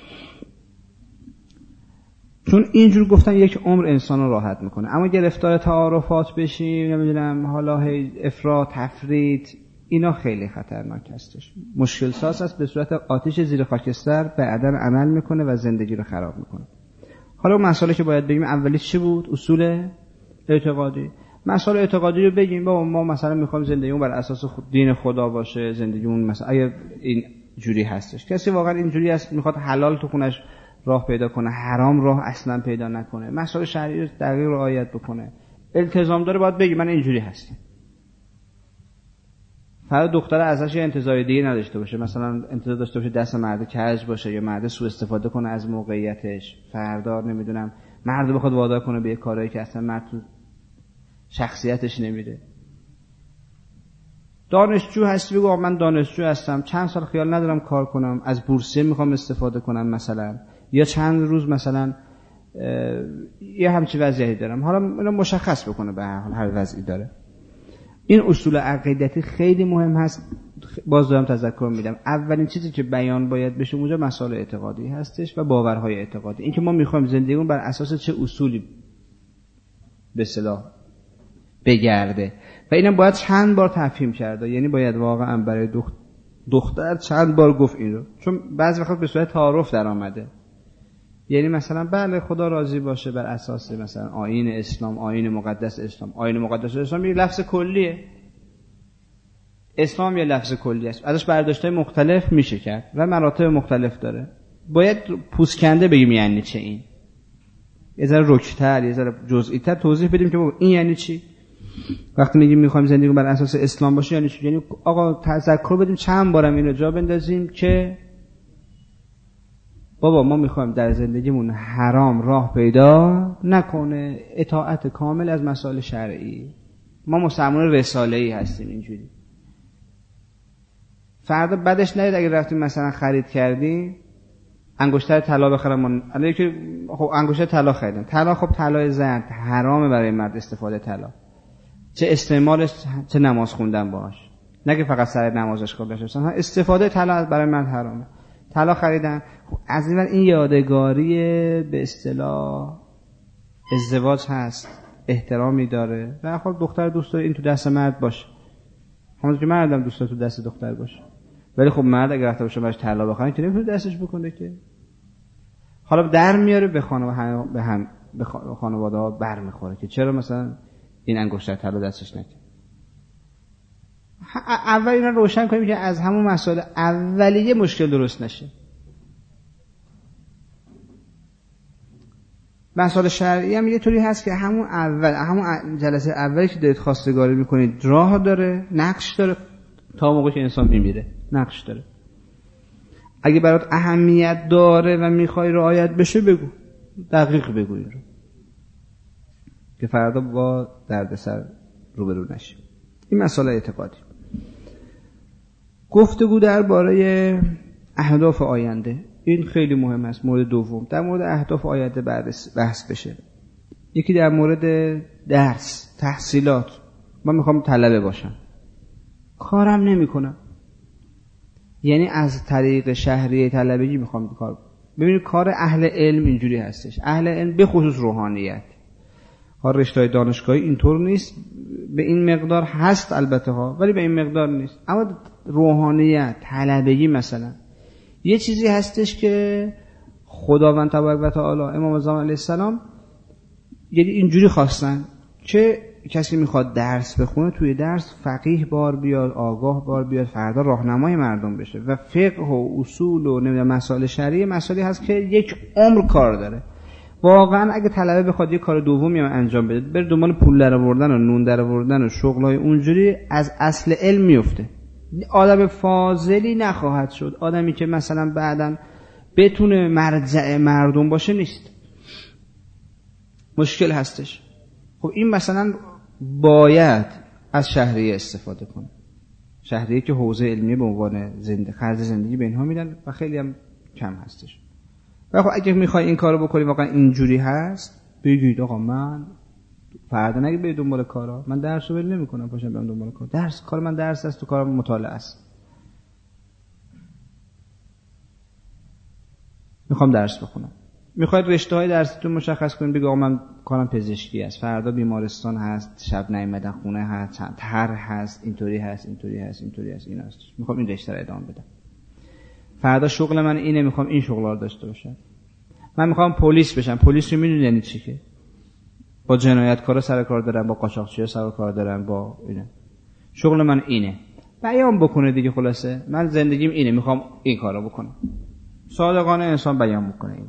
چون اینجور گفتن یک عمر انسان رو راحت میکنه. اما گرفتار تعارفات بشیم، نمیدونم حالا افراط تفرید، اینا خیلی خطرناک هستش، مشکل ساز است، به صورت آتش زیر خاکستر بعداً عمل میکنه و زندگی رو خراب میکنه. حالا مسئله که باید بگیم اولی چی بود؟ اصول اعتقادی. مسئله اعتقادی رو بگیم، بابا ما مثلا میخوایم زندگیمون بر اساس دین خدا باشه، زندگیمون مثلا اگه این جوری هستش، کسی واقعا اینجوری است میخواد حلال تو خونش راه پیدا کنه، حرام راه اصلا پیدا نکنه، مسائل شرعی رو دقیق رعایت بکنه، التزام داره، باید بگی من اینجوری هستم. فردا دختر ازش یه انتظار دیگه نداشته باشه، مثلا انتظار داشته باشه دست مرد کج باشه یا مرد سوء استفاده کنه از موقعیتش، فردا نمیدونم مرد بخواد وادار کنه به یه کارایی که اصلا مرد تو شخصیتش نمیره. دانشجو هستی، بگو من دانشجو هستم، چند سال خیال ندارم کار کنم، از بورسیه میخوام استفاده کنم مثلا، یا چند روز مثلا یه همچین وضعیتی دارم، حالا اینو مشخص بکنه، به هر حال هر وضعی داره. این اصول عقیدتی خیلی مهم هست. باز دارم تذکر میدم، اولین چیزی که بیان باید بشه اونجا مسائل اعتقادی هستش و باورهای اعتقادی، این که ما میخوایم زندگیمون بر اساس چه اصولی به اصطلاح بگرده و اینم باید چند بار تفهیم کرده، یعنی باید واقعا برای دخت دختر چند بار گفت این رو، چون بعضی وقت به صورت تعارف در آمده، یعنی مثلا بله خدا راضی باشه بر اساس مثلا آیین اسلام، آیین مقدس اسلام. آیین مقدس اسلام یه لفظ کلیه، اسلام یه لفظ کلی است، ازش برداشت‌های مختلف میشه کرد و مراتب مختلف داره. باید پوسکنده بگیم یعنی چه، این یه ذره رک‌تر، یه ذره جزئی‌تر توضیح بدیم که این یعنی چی. وقتی میگیم میخوایم زندگی بر اساس اسلام باشه یعنی چی؟ یعنی آقا تذکر بدیم، چند بارم اینو جا بندازیم که بابا ما میخوایم در زندگیمون حرام راه پیدا نکنه، اطاعت کامل از مسائل شرعی. ما مسلمان رساله‌ای هستیم اینجوری. فردا بعدش نرید اگه رفتیم مثلا خرید کردیم انگشتر طلا بخرم، الان که خب انگشتر طلا خریدم، طلا خب طلای زرد حرامه برای مرد استفاده طلا، چه استعمالش چه نماز خوندن باهاش، نه که فقط سر نمازش قبلش باشه، استفاده طلا برای مرد حرامه. طلا خریدن، خب از این ور این یادگاری به اصطلاح ازدواج هست، احترامی داره و خب دختر دوست داره این تو دست مرد باشه، همونطور که مردم دوست داره تو دست دختر باشه، ولی خب مرد اگه رفته باشه براش طلا بخره که نمیتونه دستش بکنه که، حالا در میاره به خانواده به هم به خانواده ها بر میخوره که چرا مثلا این انگشتر طلا دستش نکنه. اول اینا روشن کنیم که از همون مسائل اولیه مشکل درست نشه. مسائل شرعی هم یه طوری هست که همون اول همون جلسه اولی که دارید خواستگاری میکنید راه داره، نقش داره تا موقعی که انسان میمیره، نقش داره. اگه برات اهمیت داره و میخوای رعایت بشه بگو، دقیق بگو این رو که فردا با دردسر روبرو نشی. این مسئله اعتقادی. گفتگو درباره اهداف آینده، این خیلی مهم است. مورد دوم در مورد اهداف آینده بحث بشه. یکی در مورد درس، تحصیلات. من میخوام طلبه باشم، کارم نمی کنم، یعنی از طریق شهریه طلبگی میخوام کار کنم. ببینید کار اهل علم اینجوری هستش. اهل علم به خصوص روحانیت، ها رشته‌های دانشگاهی اینطور نیست، به این مقدار هست البته ها، ولی به این مقدار نیست. اما روحانیت طلبگی مثلا یه چیزی هستش که خداوند تبارک و تعالی امام زمان علیه السلام یعنی اینجوری خواستن که کسی میخواد درس بخونه توی درس فقیه بار بیاد، آگاه بار بیاد، فردا راهنمای مردم بشه. و فقه و اصول و نمیدونم مسائل شرعی مسائلی هست که یک عمر کار داره. واقعا اگه طلبه بخواد یه کار دومی هم انجام بده، بره دنبال پول درآوردن و نون درآوردن و شغلای اونجوری، از اصل علم میفته. آدم فاضلی نخواهد شد. آدمی که مثلا بعداً بتونه مرجع مردم باشه نیست. مشکل هستش. خب این مثلا باید از شهریه استفاده کنه. شهریه که حوزه علمی به عنوان زنده خرج زندگی به اینها میدن و خیلی هم کم هستش. و خب اگه میخوای این کارو بکنی واقعا اینجوری هست، بگید آقا من فردا نگید به دنبال کارا، من درس رو ول نمیکنم پاشم برم دنبال کار. درس کار من درس است، تو کارم مطالعه است. میخوام درس بخونم. میخواید رشته های درستون مشخص کنید، بگید آقا من کارم پزشکی است، فردا بیمارستان هست، شب نیومدن خونه هست، طرح هست، اینطوری هست، اینطوری هست، اینطوری هست، این هست. میخوام این رشته رو ادامه بدم. فردا شغل من اینه، میخوام این شغل رو داشته باشم. من میخوام پلیس بشم. پلیس رو میدونید یعنی چی؟ که با جنایتکارا سر کار دارم، با قاچاقچی‌ها سر کار دارم، با اینه. شغل من اینه. بیان بکنه دیگه. خلاصه من زندگیم اینه، میخوام این کارو بکنم. صادقانه انسان بیان بکنه این.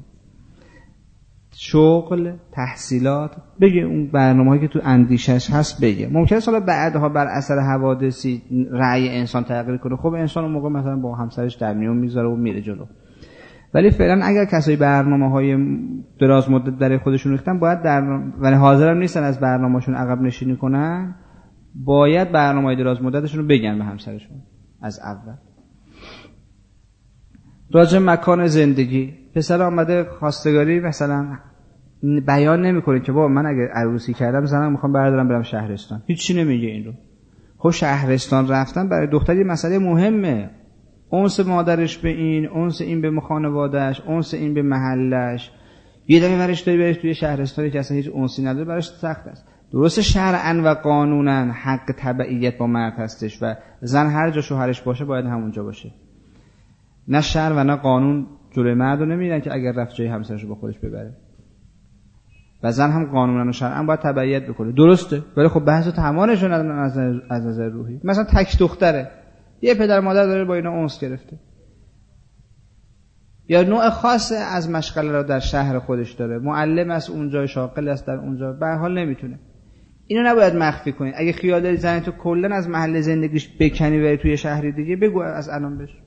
شغل، تحصیلات، بگه اون برنامه‌هایی که تو اندیشش هست بگه. ممکنه سال بعدها بر اثر حوادثی رأی انسان تغییر کنه. خب انسان اون موقع مثلا با همسرش در میون میذاره و میره جلو. ولی فعلا اگر کسایی برنامه‌های دراز مدت برای خودشون ریختن، باید در ولی حاضرم نیستن از برنامه‌شون عقب نشینی کنن، باید برنامه‌های دراز مدتشون رو بگن به همسرشون از اول. راجع مکان زندگی، پسر آمده خواستگاری مثلا بیان نمی‌کنه که بابا من اگه عروسی کردم زنم میخوام بردارم برم شهرستان. هیچی نمیگه این رو. خب شهرستان رفتن برای دختر یه مسئله مهمه. اونس مادرش به این، اونس این به خانواده‌اش، اونس این به محلش. یه دفعه برش داری برش توی شهرستانی که اصلا هیچ اونسی نداره، براش سخت است. درسته شرعاً و قانوناً حق تبعیت با مرد هستش و زن هر جا شوهرش باشه باید همونجا باشه. نه شرع و نه قانون جلوی مرد رو نمیدن که اگر رفت جای همسرش رو با خودش ببره. و زن هم قانونا و شرعاً باید تبعیت بکنه. درسته، ولی خب بحث تمامش رو ندارن از از نظر روحی. مثلا تک دختره، یه پدر مادر داره با اینا اونس گرفته، یا نوع خاص از مشغله رو در شهر خودش داره، معلم است اونجا، شاغل است در اونجا، به هر حال نمیتونه. اینو نباید مخفی کنی. اگه خیال داری زن تو کلا از محل زندگیش بکنی بری توی شهری دیگه، بگو از الان بش.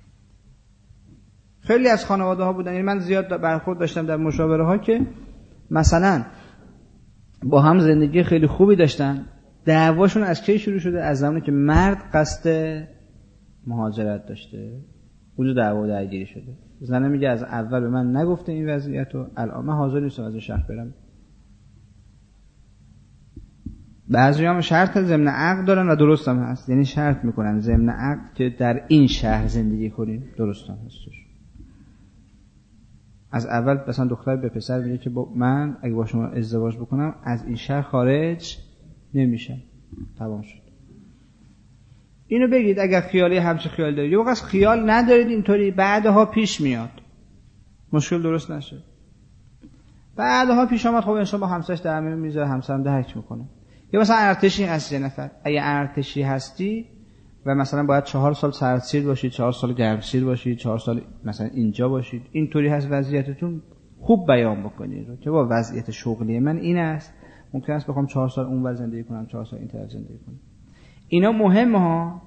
خیلی از خانواده ها بودن، یعنی من زیاد برخورد داشتم در مشاوره ها که مثلا با هم زندگی خیلی خوبی داشتن، دعواشون از کی شروع شده؟ از زمانی که مرد قصد مهاجرت داشته، اونجا دعوا و درگیری شده. زنه میگه از اول به من نگفته این وضعیتو، الان من حاضر نیستم از شهر برم. بعضی‌ها هم شرط ضمن عقد دارن و درست هم هست، یعنی شرط میکنن ضمن عقد که در این شهر زندگی کنین، درست هم هستش. از اول مثلا دختر به پسر میگه که با من اگه با شما ازدواج بکنم از این شهر خارج نمیشم. تمام شد. اینو بگید اگر خیالی همچه خیال دارید. یه وقت خیال ندارید اینطوری، بعدها پیش میاد مشکل درست نشه. بعدها پیش آمد، خب انسان با همسرش در میون میذاره، همسرم درک میکنه. یا مثلا ارتشی هستی یه نفر، اگه ارتشی هستی و مثلا باید چهار سال سردسیر باشید، چهار سال گرمسیر باشید، چهار سال مثلا اینجا باشید، اینطوری هست وضعیتتون، خوب بیان بکنید رو که با وضعیت شغلی من این است، ممکن است بخوام چهار سال اونور زندگی کنم، چهار سال این طرف زندگی کنم. اینا مهمه ها.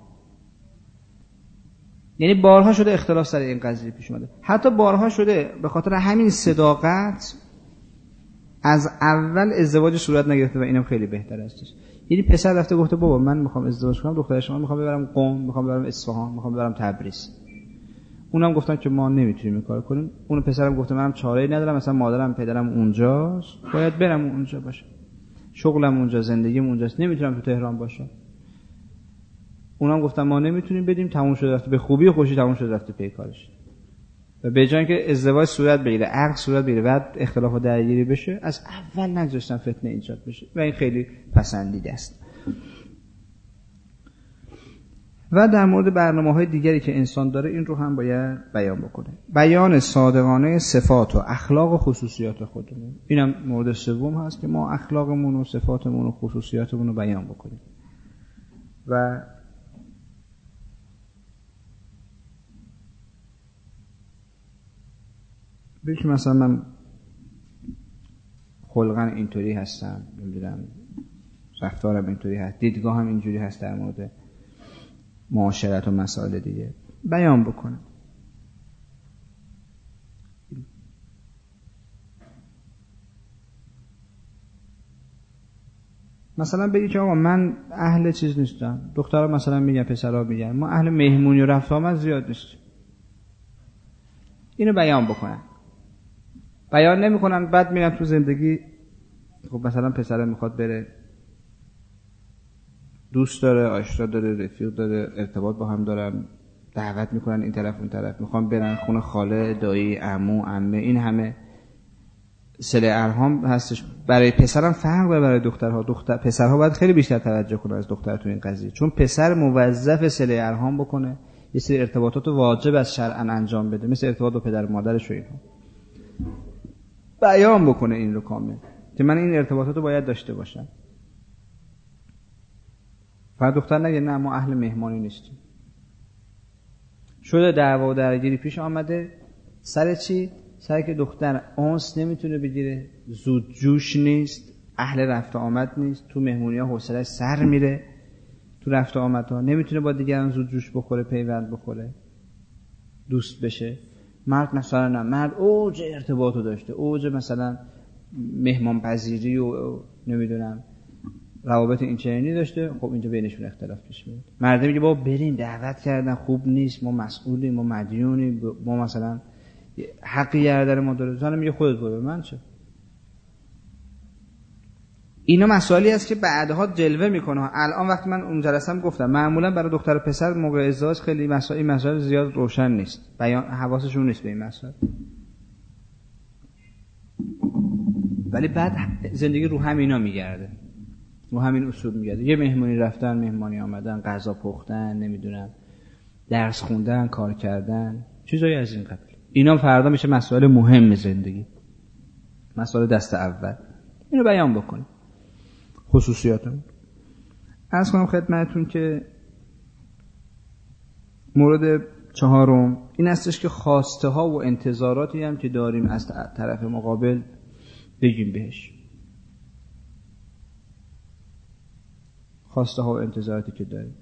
یعنی بارها شده اختلاف سر این قضیه پیش اومده، حتی بارها شده به خاطر همین صداقت از اول ازدواج صورت نگرفته و اینم خیلی بهتر هستش. یعنی پسر رفته گفته بابا من میخوام ازدواج کنم، دختر شما میخوام ببرم قم، میخوام ببرم اصفهان، میخوام ببرم تبریز. اونم گفتن که ما نمیتونیم این کارو کنیم. اون پسرم گفته منم چاره‌ای ندارم، مثلا مادرم پدرم اونجاست، باید برم اونجا باشم، شغلم اونجا، زندگیم اونجاست، نمیتونم تو تهران باشم. اونام گفتن ما نمیتونیم بدیم، تموم شده رفته، به خوبی و خوشی تموم شده رفته پی کارش. و به جای اینکه ازدواج صورت بگیره، عقد صورت بگیره، بعد اختلاف و درگیری بشه، از اول نگذاشتن فتنه ایجاد بشه و این خیلی پسندیده است. و در مورد برنامه‌های دیگری که انسان داره این رو هم باید بیان بکنه. بیان صادقانه صفات و اخلاق و خصوصیات خودمون. اینم مورد سوم هست که ما اخلاقمون و صفاتمون و خصوصیاتمون رو بیان بکنیم. و بگید مثلا من خلقاً اینطوری هستم، نمیدونم رفتارم اینطوری هست، دیدگاهم اینجوری هست در مورد معاشرت و مسائل دیگه بیان بکنم. مثلا بگید که آقا من اهل چیز نیستم، دخترها مثلا میگن، پسرها میگن ما اهل مهمونی و رفت آمد زیاد نیستیم. اینو بیان بکنن. بیان نمیکنن، بعد میرن تو زندگی. خب مثلا پسره میخواد بره، دوست داره، آشنا داره، رفیق داره، ارتباط با هم دارن، دعوت میکنن این طرف اون طرف، میخوان برن خونه خاله، دایی، عمو، عمه، این همه صله ارحام هستش. برای پسرم فرق داره برای دخترها. دختر پسرها باید خیلی بیشتر توجه کنن از دختر تو این قضیه، چون پسر موظف صله ارحام بکنه، یه سری ارتباطات واجب از شرعاً انجام بده، مثل ارتباط با پدر و مادرش و اینها. بیان بکنه این رو کامل که من این ارتباطات رو باید داشته باشم. فقط دختر نگه نه ما اهل مهمانی نیستیم. شده دعوا و درگیری پیش آمده، سر چی؟ سر که دختر آنس نمیتونه بگیره، زود جوش نیست، اهل رفت آمد نیست، تو مهمونی ها حوصله‌اش سر میره، تو رفت آمدها نمیتونه با دیگران زود جوش بخوره، پیوند بخوره، دوست بشه. مرد مثلا نه، مرد اوج ارتباطو داشته، اوج مثلا مهمان پذیری و نمیدونم روابط این چنینی داشته، خب اینجا بینشون اختلاف پیش میاد. مرد میگه بابا برین، دعوت کردن، خوب نیست، ما مسئولیم، ما مدیونیم، ما مثلا حقی گردن ما داره. زن میگه خودت برو، من چه؟ اینا مسائلی است که بعدها جلوه میکنه. الان وقتی من اون جلسه‌ام گفتم معمولا برای دختر و پسر موقع ازدواج خیلی مسائل مسائل زیاد روشن نیست، بیان حواسشون نیست به این مسائل، ولی بعد زندگی رو همینا میگرده، رو همین اصول میگرده. یه مهمونی رفتن، مهمانی آمدن، غذا پختن، نمیدونم درس خوندن، کار کردن، چیزایی از این قبیل. اینا فردا میشه مسائل مهم زندگی، مسائل دست اول. اینو بیان بکنیم. خصوصیاتمون عرض کنم خدمتتون که مورد چهارم این استش که خواسته ها و انتظاراتی هم که داریم از طرف مقابل بگیم بهش. خواسته ها و انتظاراتی که داریم.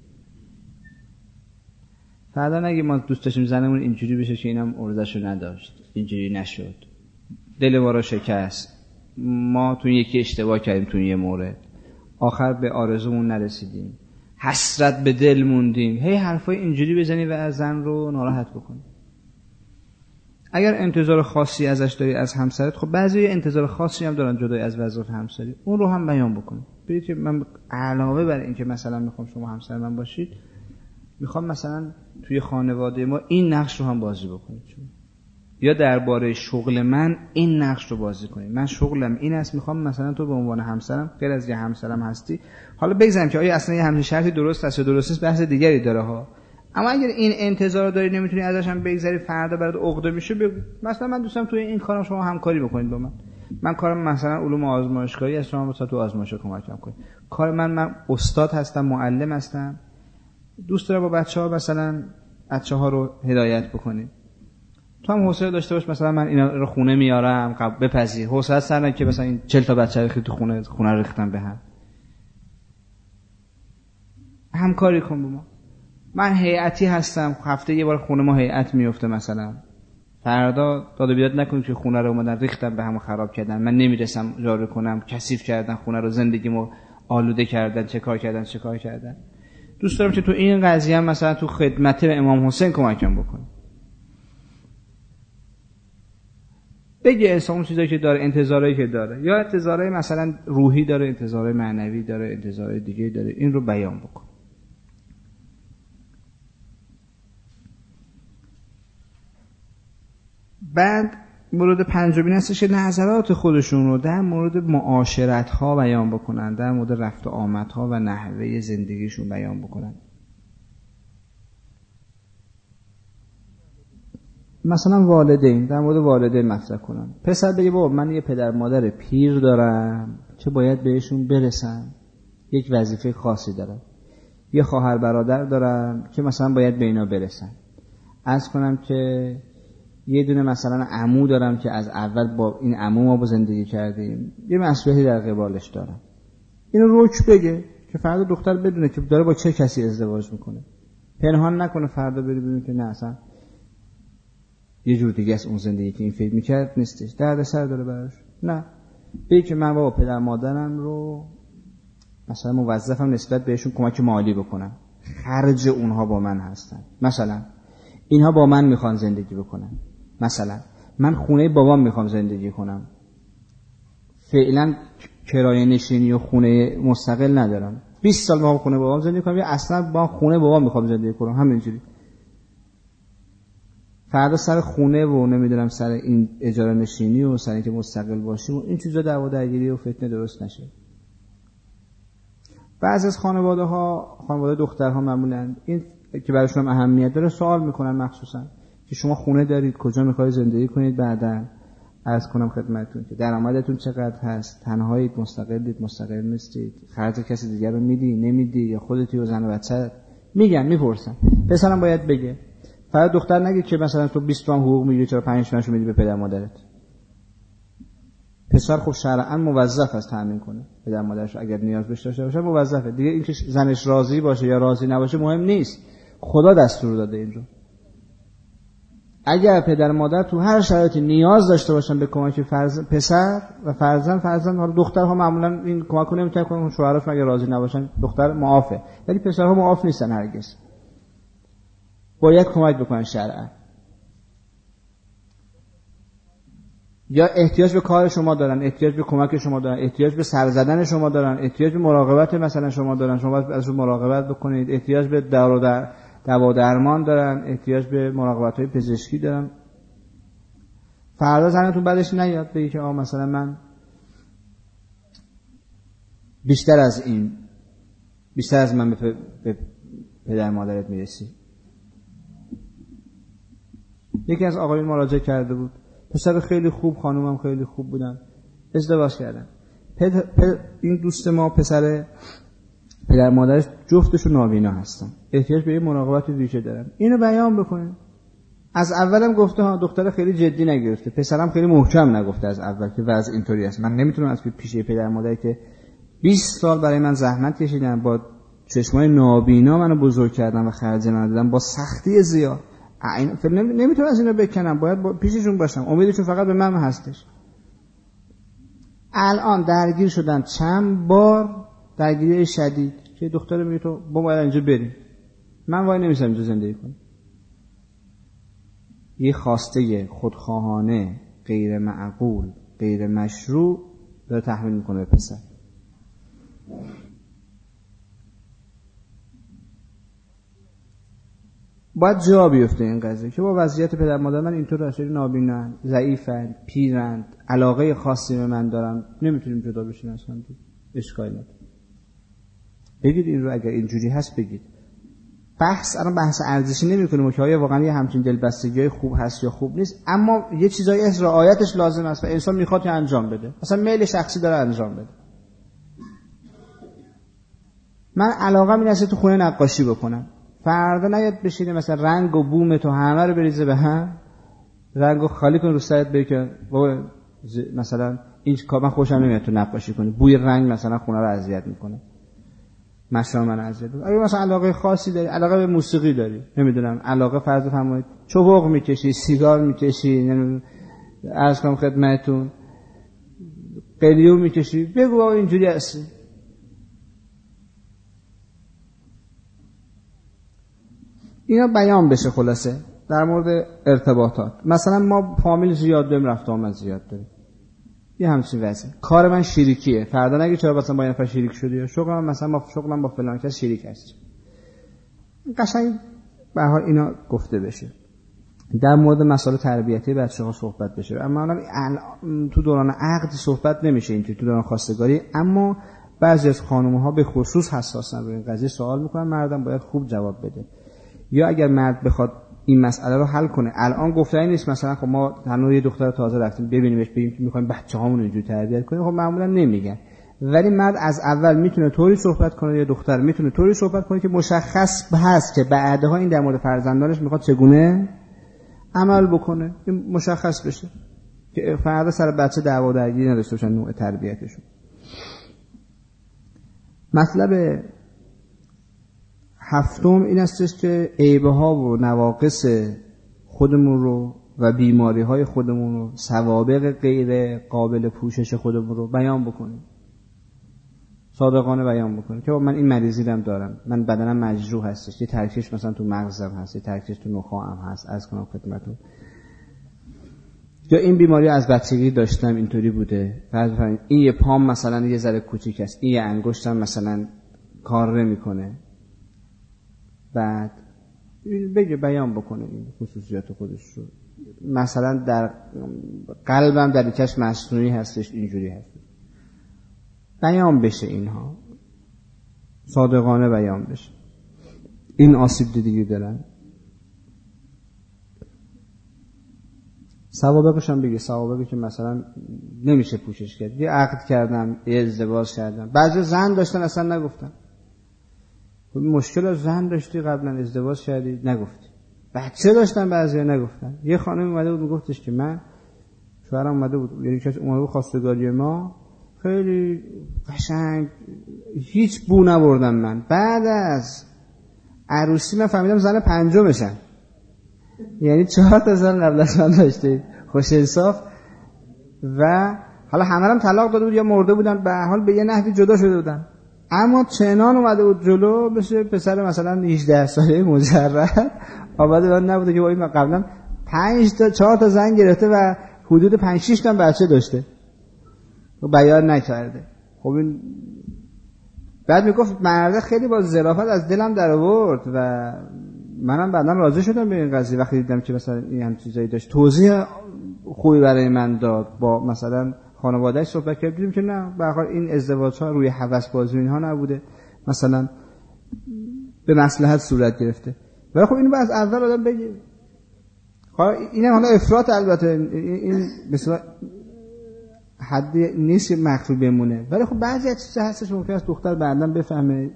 فردا نگه ما دوست داشتیم زنمون اینجوری بشه که اینم ارزشو نداشت، اینجوری نشد، دل ما رو شکست، ما تو یکی اشتباه کردیم، تو یه مورد آخر به آرزومون نرسیدیم، حسرت به دل موندیم، هی حرفای اینجوری بزنی و از زن رو ناراحت بکنی. اگر انتظار خاصی ازش داری از همسرت، خب بعضی انتظار خاصی هم دارن جدای از وظایف همسری، اون رو هم بیان بکنی. بگید که من علاوه بر این که مثلا میخوام شما همسر من باشید، میخوام مثلا توی خانواده ما این نقش رو هم بازی بکنید، یا درباره شغل من این نقش رو بازی کنید. من شغلم این است، میخوام مثلا تو به عنوان همسرم، غیر از یه همسرم هستی، حالا بگذارم که آیا اصلا یه همچین شرطی درست است یا درست نیست، بحث دیگری داره ها. اما اگر این انتظار رو داری، نمیتونی ازش هم بگذری، فردا برات عقده میشه، بگو مثلا من دوستم توی این کارم شما همکاری بکنید با من. من کارم مثلا علوم آزمایشگاهی است، شما مثلا تو آزمایشگاه کمکم کنید. کار من من استاد هستم، معلم هستم، دوست دارم با بچه‌ها مثلا بچه‌ها رو هدایت بکنید. تو هم حوصله داشته باش مثلا من اینا رو خونه میارم، بپذیر. حوصله سر نه که مثلا این چهل تا بچه رو تو خونه خونه رو ریختن به هم. همکاری کن با ما. من هیئتی هستم، هفته یه بار خونه ما هیئت میفته، مثلا فردا داد و بیداد نکنید که خونه رو اومدن ریختن به هم و خراب کردن، من نمیرسم جارو کنم، کثیف کردن خونه رو، زندگیمو آلوده کردن، چه کار کردن چه کار کردن. دوست دارم که تو این قضیه هم مثلا تو خدمت امام حسین کمکم بکنی. بگه انسان چیزایی که داره، انتظارایی که داره، یا انتظارای مثلا روحی داره، انتظارای معنوی داره، انتظارای دیگه داره، این رو بیان بکن. بعد مورد پنجمین هستش که نظرات خودشون رو در مورد معاشرت ها بیان بکنن، در مورد رفت و آمد ها و نحوه زندگیشون بیان بکنن. مثلا والدین، در مورد والدین مطرح کنن. پسر بگه بابا من یه پدر مادر پیر دارم که باید بهشون برسم، یک وظیفه خاصی دارم. یه خواهر برادر دارم که مثلا باید به اینا برسم. عرض کنم که یه دونه مثلا عمو دارم که از اول با این عمو ما با زندگی کردیم، یه مسئولیتی در قبالش دارم. اینو روک بگه که فردا دختر بدونه که داره با چه کسی ازدواج میکنه، پنهان نکنه فردا بری ببینه که نه اصلا یه جور دیگه از اون زندگی که این فکر میکرد نیستش، دردسر داره براش. نه، بگه که من بابا پدر مادرم رو مثلا موظفم نسبت بهشون کمک مالی بکنم، خرج اونها با من هستن، مثلا اینها با من میخوان زندگی بکنن، مثلا من خونه بابام میخوام زندگی کنم، فعلا کرایه نشینی و خونه مستقل ندارم، بیست سال میخوام خونه بابام زندگی کنم یا اصلا با خونه بابام میخوام زندگی کنم، همینجوری. فردا سر خونه و نمیدونم سر این اجاره نشینی و سر اینکه مستقل باشیم و این چیزا دعوا درگیری و فتنه درست نشه. بعضی از خانواده ها، خانواده دخترها معمولا این که براشون اهمیت داره سوال میکنن مخصوصا که شما خونه دارید، کجا میخواید زندگی کنید، بعداً عرض کنم خدمتتون که درآمدتون چقدر هست، تنهایید، مستقلید، مستقل نیستید، خرج کسی دیگر رو میدی نمیدی یا خودتی و زن و بچه. میگن، میپرسن. پسرم باید بگه. فقط دختر نگه که مثلا تو بیست تومن حقوق میگیری چرا پنج تومنشو میدی به پدر مادرت. پسر خب شرعاً موظف است تامین کنه پدر مادرش، اگر نیاز بهش داشته باشه موظفه دیگه. اینکه زنش راضی باشه یا راضی نباشه مهم نیست، خدا دستور داده این رو. اگر پدر مادر تو هر شرایطی نیاز داشته باشن به کمک فرز پسر و فرزند، فرزند حالا دخترها معمولا این کمک رو نمیتونن کنن، شوهرش مگه راضی نباشن دختر معافه، ولی پسرها معاف نیستن هرگز، باید کمک بکنن شرعاً. یا احتیاج به کار شما دارن، احتیاج به کمک شما دارن، احتیاج به سر زدن شما دارن، احتیاج به مراقبت مثلا شما دارن، شما باید ازشون مراقبت بکنید، احتیاج به دارو در دوا درمان دارن، احتیاج به مراقبت‌های پزشکی دارن. فردا زنتون بعدش نیاد بگی که آ مثلا من بیشتر از این بیشتر از من به, به پدر مادرت میرسی. یکی از آقایون مراجعه کرده بود، پسر خیلی خوب، خانومم خیلی خوب بودن، ازدواج کردن. پد... پد... این دوست ما پسر پدر مادرش جفتشون نابینا هستن، احتیاج به یه مراقبت ویژه دارن. اینو بیان بکنین. از اولم گفته ها، دختر خیلی جدی نگرفته، پسرم خیلی محکم نگفته از اول که وضع اینطوری است. من نمیتونم از پیش پدر مادری که بیست سال برای من زحمت کشیدن، با چشمای نابینا منو بزرگ کردن و خرج من دادن با سختی زیاد، نمیتونم از اینا بکنم، باید با پیششون باشم، امیدشون فقط به من هستش. الان درگیر شدن چند بار، درگیری شدید که دختر میگه تو با باید اینجا بریم، من وای نمیسم اینجا زندگی کنم. یه خواسته خودخواهانه، غیر معقول، غیر مشروع داره تحمیل میکنه به پسر. باید جا بیفته این قضیه که با وضعیت پدر مادر من اینطور اشاری نابینن، ضعیفن، پیرند، علاقه خاصی به من دارن، نمیتونیم جدا بشیم اصلا، اشکالی نداره. بگید این رو، اگر اینجوری هست بگید. بحث الان بحث ارزشی نمی‌کنیم که آیا واقعا یه همچین دلبستگی خوب هست یا خوب نیست، اما یه چیزایی از رعایتش لازم است و انسان میخواد که انجام بده. مثلا میل شخصی داره انجام بده. من علاقه‌م این است تو خونه نقاشی بکنم، فردا نیاد بشینه مثلا رنگ و بوم تو همه رو بریزه به هم، رنگو خالی کن رو سرت بگی که بابا مثلا این کار من خوشم نمیاد تو نقاشی کنی، بوی رنگ مثلا خونه رو اذیت میکنه، مثلا من اذیت میکنه. اگه مثلا علاقه خاصی داری، علاقه به موسیقی داری، نمیدونم علاقه فرض فرمایید چوبق میکشی، سیگار میکشی، نمیدونم عرض کنم خدمتتون قلیون میکشی، بگو بابا اینجوری هستی. اینا بیان بشه. خلاصه در مورد ارتباطات، مثلا ما فامیل زیاد داریم، رفت آمد زیاد داریم، یه همچین وضعی. کار من شریکیه، فردا نگی چرا مثلا با این نفر شریک شدی، یا شغلم مثلا با شغلم با فلان کس شریک هست. قشنگ به هر حال اینا گفته بشه. در مورد مسائل تربیتی بچه‌ها صحبت بشه. اما الان تو دوران عقد صحبت نمیشه اینطوری، تو دوران خواستگاری. اما بعضی از خانم‌ها به خصوص حساسن روی این قضیه، سوال میکنن، مردم باید خوب جواب بده. یا اگر مرد بخواد این مسئله رو حل کنه، الان گفتنی نیست مثلا خب ما هنوز یه دختر تازه رفتیم ببینیمش بگیم که می‌خوایم بچه‌هامون رو اینجوری تربیت کنیم، خب معمولا نمیگن. ولی مرد از اول میتونه طوری صحبت کنه، یا دختر میتونه طوری صحبت کنه که مشخص هست که بعدها این در مورد فرزندانش میخواد چگونه عمل بکنه، این مشخص بشه که فردا سر بچه دعوا درگیری نداشته باشن نوع تربیتشون. مطلب هفتم این استش که عیبه ها و نواقص خودمون رو و بیماری های خودمون رو، سوابق غیر قابل پوشش خودمون رو بیان بکنیم، صادقانه بیان بکنیم که من این مریضی رو دارم، من بدنم مجروح هستش، یه ترکش مثلا تو مغزم هست، یه ترکش تو نخاعم هست، از کنم خدمتتون، یا این بیماری از بچگی داشتم اینطوری بوده، بعد این یه پام مثلا یه ذره کوچیک است، این یه انگشتم مثلا کار نمیکنه، بعد بگه بیان بکنه این خصوصیات خودش رو. مثلا در قلبم دریچش مصنوعی هستش، اینجوری هست، بیان بشه، اینها صادقانه بیان بشه. این آسیب دیدگی دارن، سوابقش هم بگه، سوابقی که مثلا نمیشه پوشش کرد، یه عقد کردم، یه ازدواج کردم، بعضی زن داشتن اصلا نگفتن. مشکل از زن داشتی قبلا ازدواج کردی نگفتی، بچه داشتن بعضی نگفتن. یه خانم اومده بود میگفتش که من شوهرم اومده بود، یعنی کسی اومده بود خواستگاری ما، خیلی قشنگ، هیچ بو نبردم من، بعد از عروسی من فهمیدم زن پنجمشم، یعنی چهار تا زن قبل از من داشته، خوش انصاف، و حالا همه هم طلاق داده بود یا مرده بودن، به هر حال به یه نحوی جدا شده بودن، اما چنان اومده بود جلو بشه پسر مثلا هجده ساله مجرد، آباده من نبوده که با این قبلا پنج تا چهار تا زن گرفته و حدود پنج شش تا بچه داشته و بیان نکرده. خب این بعد میگفت مرده خیلی با ظرافت از دلم در آورد و منم بعداً راضی شدم به این قضیه وقتی دیدم که مثلا این هم چیزایی داشت، توضیح خوبی برای من داد، با مثلا خانواده‌اش صحبت کردیم که نه به هر حال این ازدواج‌ها روی هوس بازی اینها نبوده، مثلا به مصلحت صورت گرفته. ولی خب اینو باز اول آدم بگه. خب اینم حالا افراط، البته این مثلا حد نیست مخفی بمونه، ولی خب بعضی از چیزا هستش ممکن است دختر بعداً بفهمه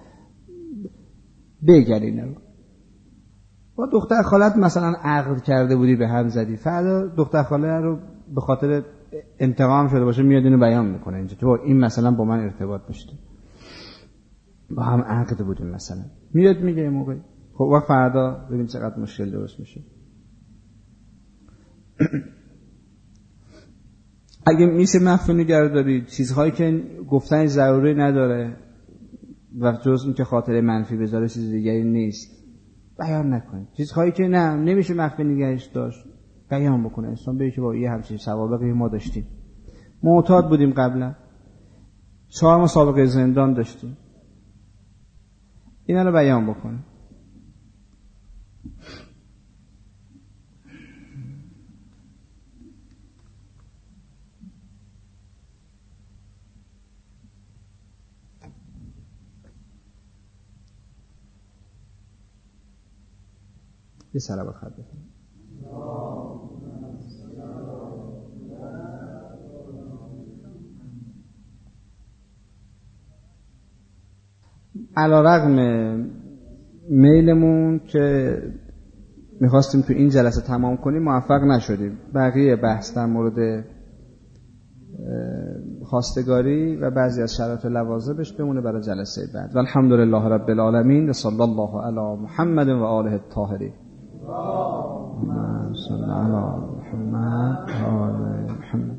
بگه اینا. با دختر خالت مثلا عقد کرده بودی به هم زدی، فردا دختر خاله رو به خاطر انتقام شده باشه میاد اینو بیان میکنه اینجا تو این مثلا با من ارتباط داشته، با هم عقد بودیم مثلا، میاد میگه این موقع، خب وقت فردا ببین چقدر مشکل درست میشه. اگه میشه مخفی نگه دارید چیزهایی که گفتن ضروری نداره و جز این که خاطره منفی بذاره چیز دیگری نیست بیان نکنید، چیزهایی که نه نمیشه مخفی نگهش داشت بیان بکنه انسان، بگه که با یه همچین سوابقی ما داشتیم، معتاد بودیم قبلا، چهار ما سابقه زندان داشتیم، اینا رو بیان بکنه. یه سلام خط بکنیم. علیرغم میلمون که میخواستیم تو این جلسه تمام کنیم موفق نشدیم، بقیه بحث در مورد خواستگاری و بعضی از شرایط و لوازمش بمونه برای جلسه بعد. و الحمدلله رب العالمین و صلی الله علی محمد و آله الطاهرین. اللهم صل علی محمد و آل محمد.